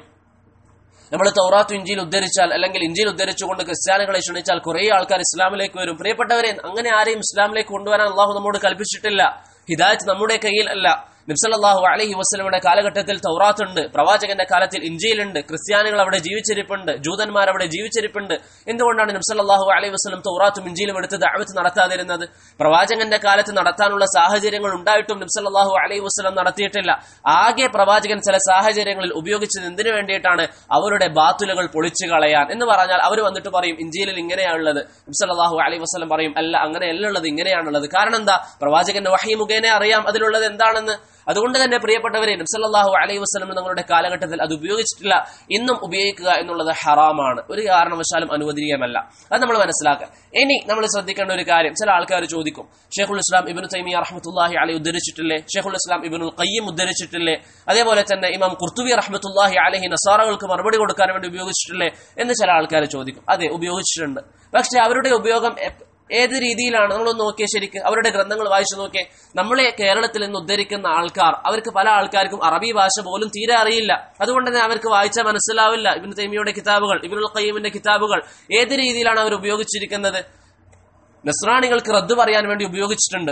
നമ്മൾ തൗറാത്ത് ഇഞ്ചീൽ ഉദ്ധരിച്ചാൽ, അല്ലെങ്കിൽ ഇഞ്ചീൽ ഉദ്ധരിച്ചുകൊണ്ട് ക്രിസ്ത്യാനികളെ ക്ഷണിച്ചാൽ കുറെ ആൾക്കാർ ഇസ്ലാമിലേക്ക് വരും. പ്രിയപ്പെട്ടവരെ, അങ്ങനെ ആരെയും ഇസ്ലാമിലേക്ക് കൊണ്ടുവരാൻ അള്ളാഹു നമ്മോട് കൽപ്പിച്ചിട്ടില്ല. ഹിദായത്ത് നമ്മുടെ കയ്യിൽ അല്ല. നബി സല്ലല്ലാഹു അലൈഹി വസല്ലമയുടെ കാലഘട്ടത്തിൽ തൗറാത്ത് ഉണ്ട്, പ്രവാചകന്റെ കാലത്തിൽ ഇഞ്ചീലുണ്ട്, ക്രിസ്ത്യാനികൾ അവിടെ ജീവിച്ചിരിപ്പുണ്ട്, ജൂതന്മാർ അവിടെ ജീവിച്ചിരിപ്പുണ്ട്. എന്തുകൊണ്ടാണ് നബി സല്ലല്ലാഹു അലൈഹി വസല്ലം തൗറാത്തും ഇഞ്ചീലും എടുത്ത് ദഅവത്ത് നടത്താതിരുന്നത്? പ്രവാചകന്റെ കാലത്ത് നടത്താനുള്ള സാഹചര്യങ്ങൾ ഉണ്ടായിട്ടും നബി സല്ലല്ലാഹു അലൈഹി വസല്ലം നടത്തിയിട്ടില്ല. ആകെ പ്രവാചകൻ ചില സാഹചര്യങ്ങളിൽ ഉപയോഗിച്ചത് എന്തിനു വേണ്ടിയിട്ടാണ്? അവരുടെ ബാത്തുലുകൾ പൊളിച്ചു കളയാൻ. എന്ന് പറഞ്ഞാൽ അവർ വന്നിട്ട് പറയും, ഇഞ്ചീലിൽ ഇങ്ങനെയാണുള്ളത്. നബി സല്ലല്ലാഹു അലൈഹി വസല്ലം പറയും, അല്ല, അങ്ങനെയല്ല ഉള്ളത്, ഇങ്ങനെയാണുള്ളത്. കാരണം എന്താ? പ്രവാചകന്റെ വഹി മുഖേന അറിയാം അതിലുള്ളത് എന്താണെന്ന്. അതുകൊണ്ട് തന്നെ പ്രിയപ്പെട്ടവരെ, നബി സല്ലല്ലാഹു അലൈഹി വസല്ലം തങ്ങളുടെ കാലഘട്ടത്തിൽ അത് ഉപയോഗിച്ചിട്ടില്ല. ഇന്നും ഉപയോഗിക്കുക എന്നുള്ളത് ഹറാമാണ്, ഒരു കാരണവശാലും അനുവദനീയമല്ല. അത് നമ്മൾ മനസ്സിലാക്കുക. ഇനി നമ്മൾ ശ്രദ്ധിക്കേണ്ട ഒരു കാര്യം, ചില ആൾക്കാർ ചോദിക്കും, ഷെയ്ഖുൽ ഇസ്ലാം ഇബ്നു തൈമിയ്യ റഹ്മത്തുള്ളാഹി അലൈഹി ഉദ്ധരിച്ചിട്ടില്ലേ? ഷെയ്ഖുൽ ഇസ്ലാം ഇബ്നുൽ ഖയ്യിം ഉദ്ധരിച്ചിട്ടില്ലേ? അതേപോലെ തന്നെ ഇമാം ഖുർത്തുബി റഹ്മത്തുള്ളാഹി അലൈഹി നസാറകൾക്ക് മറുപടി കൊടുക്കാൻ വേണ്ടി ഉപയോഗിച്ചിട്ടില്ലേ എന്ന് ചില ആൾക്കാർ ചോദിക്കും. അതെ, ഉപയോഗിച്ചിട്ടുണ്ട്. പക്ഷെ അവരുടെ ഉപയോഗം ഏത് രീതിയിലാണ്? നമ്മളൊന്ന് നോക്കിയേ, ശരിക്ക് അവരുടെ ഗ്രന്ഥങ്ങൾ വായിച്ചു നോക്കിയേ. നമ്മളെ കേരളത്തിൽ നിന്ന് ഉദ്ധരിക്കുന്ന ആൾക്കാർ, അവർക്ക് പല ആൾക്കാർക്കും അറബി ഭാഷ പോലും തീരെ അറിയില്ല. അതുകൊണ്ട് തന്നെ അവർക്ക് വായിച്ചാൽ മനസ്സിലാവില്ല ഇബ്നു തൈമിയ്യയുടെ കിതാബുകൾ, ഇബ്നുൽ ഖയ്യിമിന്റെ കിതാബുകൾ. ഏത് രീതിയിലാണ് അവർ ഉപയോഗിച്ചിരിക്കുന്നത്? നസ്രാണികൾക്ക് റദ്ദ് പറയാൻ വേണ്ടി ഉപയോഗിച്ചിട്ടുണ്ട്.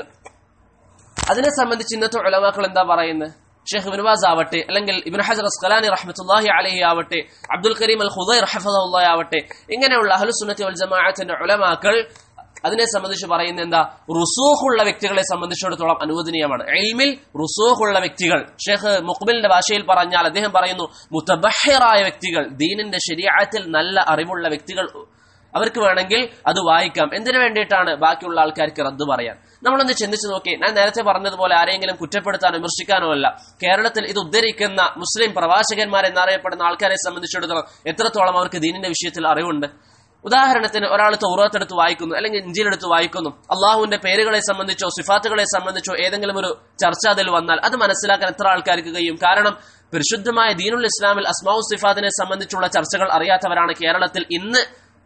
അതിനെ സംബന്ധിച്ച് ഇന്നത്തെ ഉലമാക്കൾ എന്താ പറയുന്നത്? ഷെയ്ഖ് ഇബ്നു ബാസ് ആവട്ടെ, അല്ലെങ്കിൽ ഇബ്നു ഹജർ അസ്ഖലാനി റഹ്മത്തുള്ളാഹി അലൈഹി ആവട്ടെ, അബ്ദുൽ കരീം അൽ ഖുദൈർ ഹഫിളഹുല്ലാഹി ആവട്ടെ, ഇങ്ങനെയുള്ള അഹ്ലുസുന്നത്തി വൽ ജമാഅത്തിന്റെ ഉലമാക്കൾ അതിനെ സംബന്ധിച്ച് പറയുന്ന എന്താ? റുസൂഖുള്ള വ്യക്തികളെ സംബന്ധിച്ചിടത്തോളം അനുവദനീയമാണ്. ഇൽമിൽ റുസൂഖുള്ള വ്യക്തികൾ, ഷെയ്ഖ് മുഖ്ബിലിന്റെ ഭാഷയിൽ പറഞ്ഞാൽ അദ്ദേഹം പറയുന്നു, മുതബഹിറായ വ്യക്തികൾ, ദീനിന്റെ ശരീഅത്തിൽ നല്ല അറിവുള്ള വ്യക്തികൾ, അവർക്ക് വേണമെങ്കിൽ അത് വായിക്കാം. എന്തിനു വേണ്ടിയിട്ടാണ്? ബാക്കിയുള്ള ആൾക്കാർക്ക് റദ്ദ് പറയാൻ. നമ്മളൊന്ന് ചിന്തിച്ചു നോക്കി. ഞാൻ നേരത്തെ പറഞ്ഞതുപോലെ ആരെങ്കിലും കുറ്റപ്പെടുത്താനോ വിമർശിക്കാനോ അല്ല. കേരളത്തിൽ ഇത് ഉദ്ധരിക്കുന്ന മുസ്ലിം പ്രവാചകന്മാർ എന്നറിയപ്പെടുന്ന ആൾക്കാരെ സംബന്ധിച്ചിടത്തോളം എത്രത്തോളം അവർക്ക് ദീനിന്റെ വിഷയത്തിൽ അറിവുണ്ട്? ഉദാഹരണത്തിന്, ഒരാൾ തൗറാത്ത് എടുത്ത് വായിക്കുന്നു, അല്ലെങ്കിൽ ഇഞ്ചീൽ എടുത്ത് വായിക്കുന്നു, അള്ളാഹുവിന്റെ പേരുകളെ സംബന്ധിച്ചോ സിഫാത്തുകളെ സംബന്ധിച്ചോ ഏതെങ്കിലും ഒരു ചർച്ച അതിൽ വന്നാൽ അത് മനസ്സിലാക്കാൻ എത്ര ആൾക്കാർക്ക് കഴിയും? കാരണം പരിശുദ്ധമായ ദീനുൽ ഇസ്ലാമിൽ അസ്മാഉ സിഫാത്തിനെ സംബന്ധിച്ചുള്ള ചർച്ചകൾ അറിയാത്തവരാണ് കേരളത്തിൽ ഇന്ന്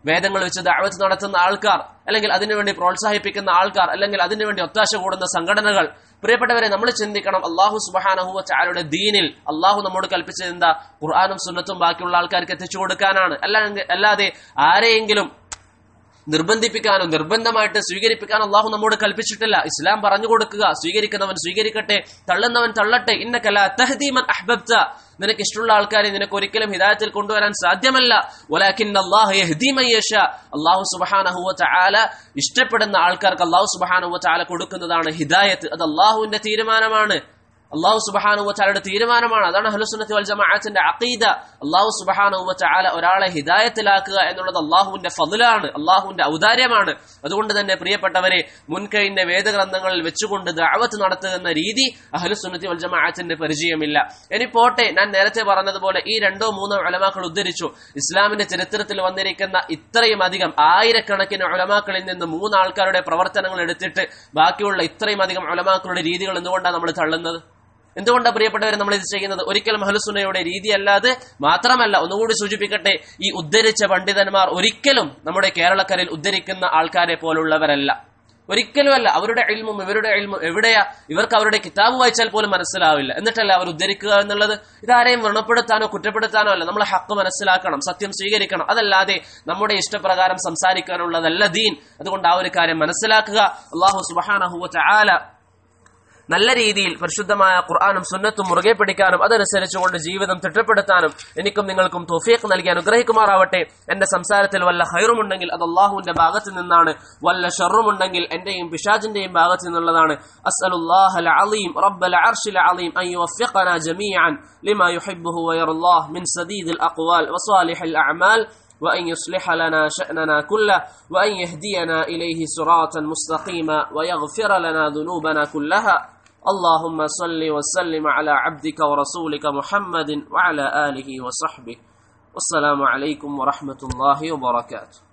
വേദങ്ങൾ വെച്ച് ദഅവത്ത് നടത്തുന്ന ആൾക്കാർ, അല്ലെങ്കിൽ അതിനുവേണ്ടി പ്രോത്സാഹിപ്പിക്കുന്ന ആൾക്കാർ, അല്ലെങ്കിൽ അതിനുവേണ്ടി ഒത്താശ കൂടുന്ന സംഘടനകൾ. പ്രിയപ്പെട്ടവരെ, നമ്മൾ ചിന്തിക്കണം, അല്ലാഹു സുബ്ഹാനഹു വ തആലയുടെ ദീനിൽ അല്ലാഹു നമ്മോട് കൽപ്പിച്ചത് എന്താ? ഖുർആനും സുന്നത്തും ബാക്കിയുള്ള ആൾക്കാർക്ക് എത്തിച്ചു കൊടുക്കാനാണ്. അല്ലാതെ ആരെയെങ്കിലും നിർബന്ധിപ്പിക്കാനോ നിർബന്ധമായിട്ട് സ്വീകരിപ്പിക്കാനോ അല്ലാഹു നമ്മോട് കൽപ്പിച്ചിട്ടില്ല. ഇസ്ലാം പറഞ്ഞു കൊടുക്കുക, സ്വീകരിക്കുന്നവൻ സ്വീകരിക്കട്ടെ, തള്ളുന്നവൻ തള്ളട്ടെ. ഇന്നക ലാ തഹ്ദീ മൻ അഹ്ബബ്ത, നിനക്ക് ഇഷ്ടമുള്ള ആൾക്കാരെ നിനക്ക് ഒരിക്കലും ഹിദായത്തിൽ കൊണ്ടുവരാൻ സാധ്യമല്ല. വലാകിന്ന അല്ലാഹു യഹ്ദീ മൻ യശാ, അല്ലാഹു സുബ്ഹാനഹു വ തആല ഇഷ്ടപ്പെടുന്ന ആൾക്കാർക്ക് അല്ലാഹു സുബ്ഹാനഹു വ തആല കൊടുക്കുന്നതാണ് ഹിദായത്ത്. അത് അല്ലാഹുവിന്റെ തീരുമാനമാണ്, അല്ലാഹു സുബ്ഹാനഹു വ തആലയുടെ തീരുമാനമാണ്. അതാണ് അഹ്ലുസ് സുന്നത്തി വൽ ജമാഅത്തിന്റെ അഖീദ. അല്ലാഹു സുബ്ഹാനഹു വ തആല ഒരാളെ ഹിദായത്തിലാക്കുക എന്നുള്ളത് അല്ലാഹുവിന്റെ ഫദ്ലാണ്, അല്ലാഹുവിന്റെ ഔദാര്യമാണ്. അതുകൊണ്ട് തന്നെ പ്രിയപ്പെട്ടവരെ, മുൻകഴിഞ്ഞ വേദഗ്രന്ഥങ്ങളിൽ വെച്ചുകൊണ്ട് ദഅവത്ത് നടത്തുക എന്ന രീതി അഹ്ലുസ് സുന്നത്തി വൽ ജമാഅത്തിന്റെ പരിചയമില്ല. ഇനി പോട്ടെ, ഞാൻ നേരത്തെ പറഞ്ഞതുപോലെ ഈ രണ്ടോ മൂന്നോ ഉലമാക്കൾ ഉദ്ധരിച്ചു. ഇസ്ലാമിന്റെ ചരിത്രത്തിൽ വന്നിരിക്കുന്ന ഇത്രയും അധികം ആയിരക്കണക്കിന് ഉലമാക്കളിൽ നിന്ന് മൂന്നാൾക്കാരുടെ പ്രവർത്തനങ്ങൾ എടുത്തിട്ട് ബാക്കിയുള്ള ഇത്രയും അധികം ഉലമാക്കളുടെ രീതികൾ എന്തുകൊണ്ടാണ് നമ്മൾ തള്ളുന്നത്? എന്തുകൊണ്ടാണ് പ്രിയപ്പെട്ടവരെ നമ്മൾ ഇത് ചെയ്യുന്നത്? ഒരിക്കലും അഹ്ലുസ് സുന്നയുടെ രീതി അല്ലാതെ. മാത്രമല്ല, ഒന്നുകൂടി സൂചിപ്പിക്കട്ടെ, ഈ ഉദ്ധരിച്ച പണ്ഡിതന്മാർ ഒരിക്കലും നമ്മുടെ കേരളക്കരയിൽ ഉദ്ധരിക്കുന്ന ആൾക്കാരെ പോലുള്ളവരല്ല, ഒരിക്കലുമല്ല. അവരുടെ ഇൽമും ഇവരുടെ ഇൽമും എവിടെയാ? ഇവർക്ക് അവരുടെ കിതാബ് വായിച്ചാൽ പോലും മനസ്സിലാവില്ല. എന്നിട്ടല്ല അവർ ഉദ്ധരിക്കുക എന്നുള്ളത്. ഇതാരെയും വ്രണപ്പെടുത്താനോ കുറ്റപ്പെടുത്താനോ അല്ല. നമ്മൾ ഹക്ക് മനസ്സിലാക്കണം, സത്യം സ്വീകരിക്കണം. അതല്ലാതെ നമ്മുടെ ഇഷ്ടപ്രകാരം സംസാരിക്കാനുള്ളതല്ല ദീൻ. അതുകൊണ്ട് ആ ഒരു കാര്യം മനസ്സിലാക്കുക. അല്ലാഹു സുബ്ഹാനഹു വ തആല നല്ല രീതിയിൽ പരിശുദ്ധമായ ഖുർആനും സുന്നത്തും മുറുകെ പിടിക്കാനും അതനുസരിച്ചുകൊണ്ട് ജീവിതം തിട്ടപ്പെടുത്താനും എനിക്കും നിങ്ങൾക്കും തൗഫീഖ് നൽകി അനുഗ്രഹിക്കുമാറാവട്ടെ. എന്റെ സംസാരത്തിൽ വല്ല ഖൈറുമുണ്ടെങ്കിൽ അത് അല്ലാഹുവിന്റെ ഭാഗത്ത് നിന്നാണ്, വല്ല ഷർറുമുണ്ടെങ്കിൽ എന്റെയും പിശാചിന്റെയും ഭാഗത്ത് നിന്നുള്ളതാണ്. അസ്അലുല്ലാഹൽ അളീം റബ്ബൽ അർശിൽ അളീം അൻ യുവഫിഖനാ ജമീഅൻ ലിമാ യുഹിബ്ബുഹു വയർളാഹ് മിൻ സദീദിൽ അഖ്വാൽ വസാലിഹിൽ അഅമാൽ وأن يصلح لنا شأننا كله وأن يهدينا إليه صراطا مستقيما ويغفر لنا ذنوبنا كلها. اللهم صل وسلم على عبدك ورسولك محمد وعلى آله وصحبه. والسلام عليكم ورحمة الله وبركاته.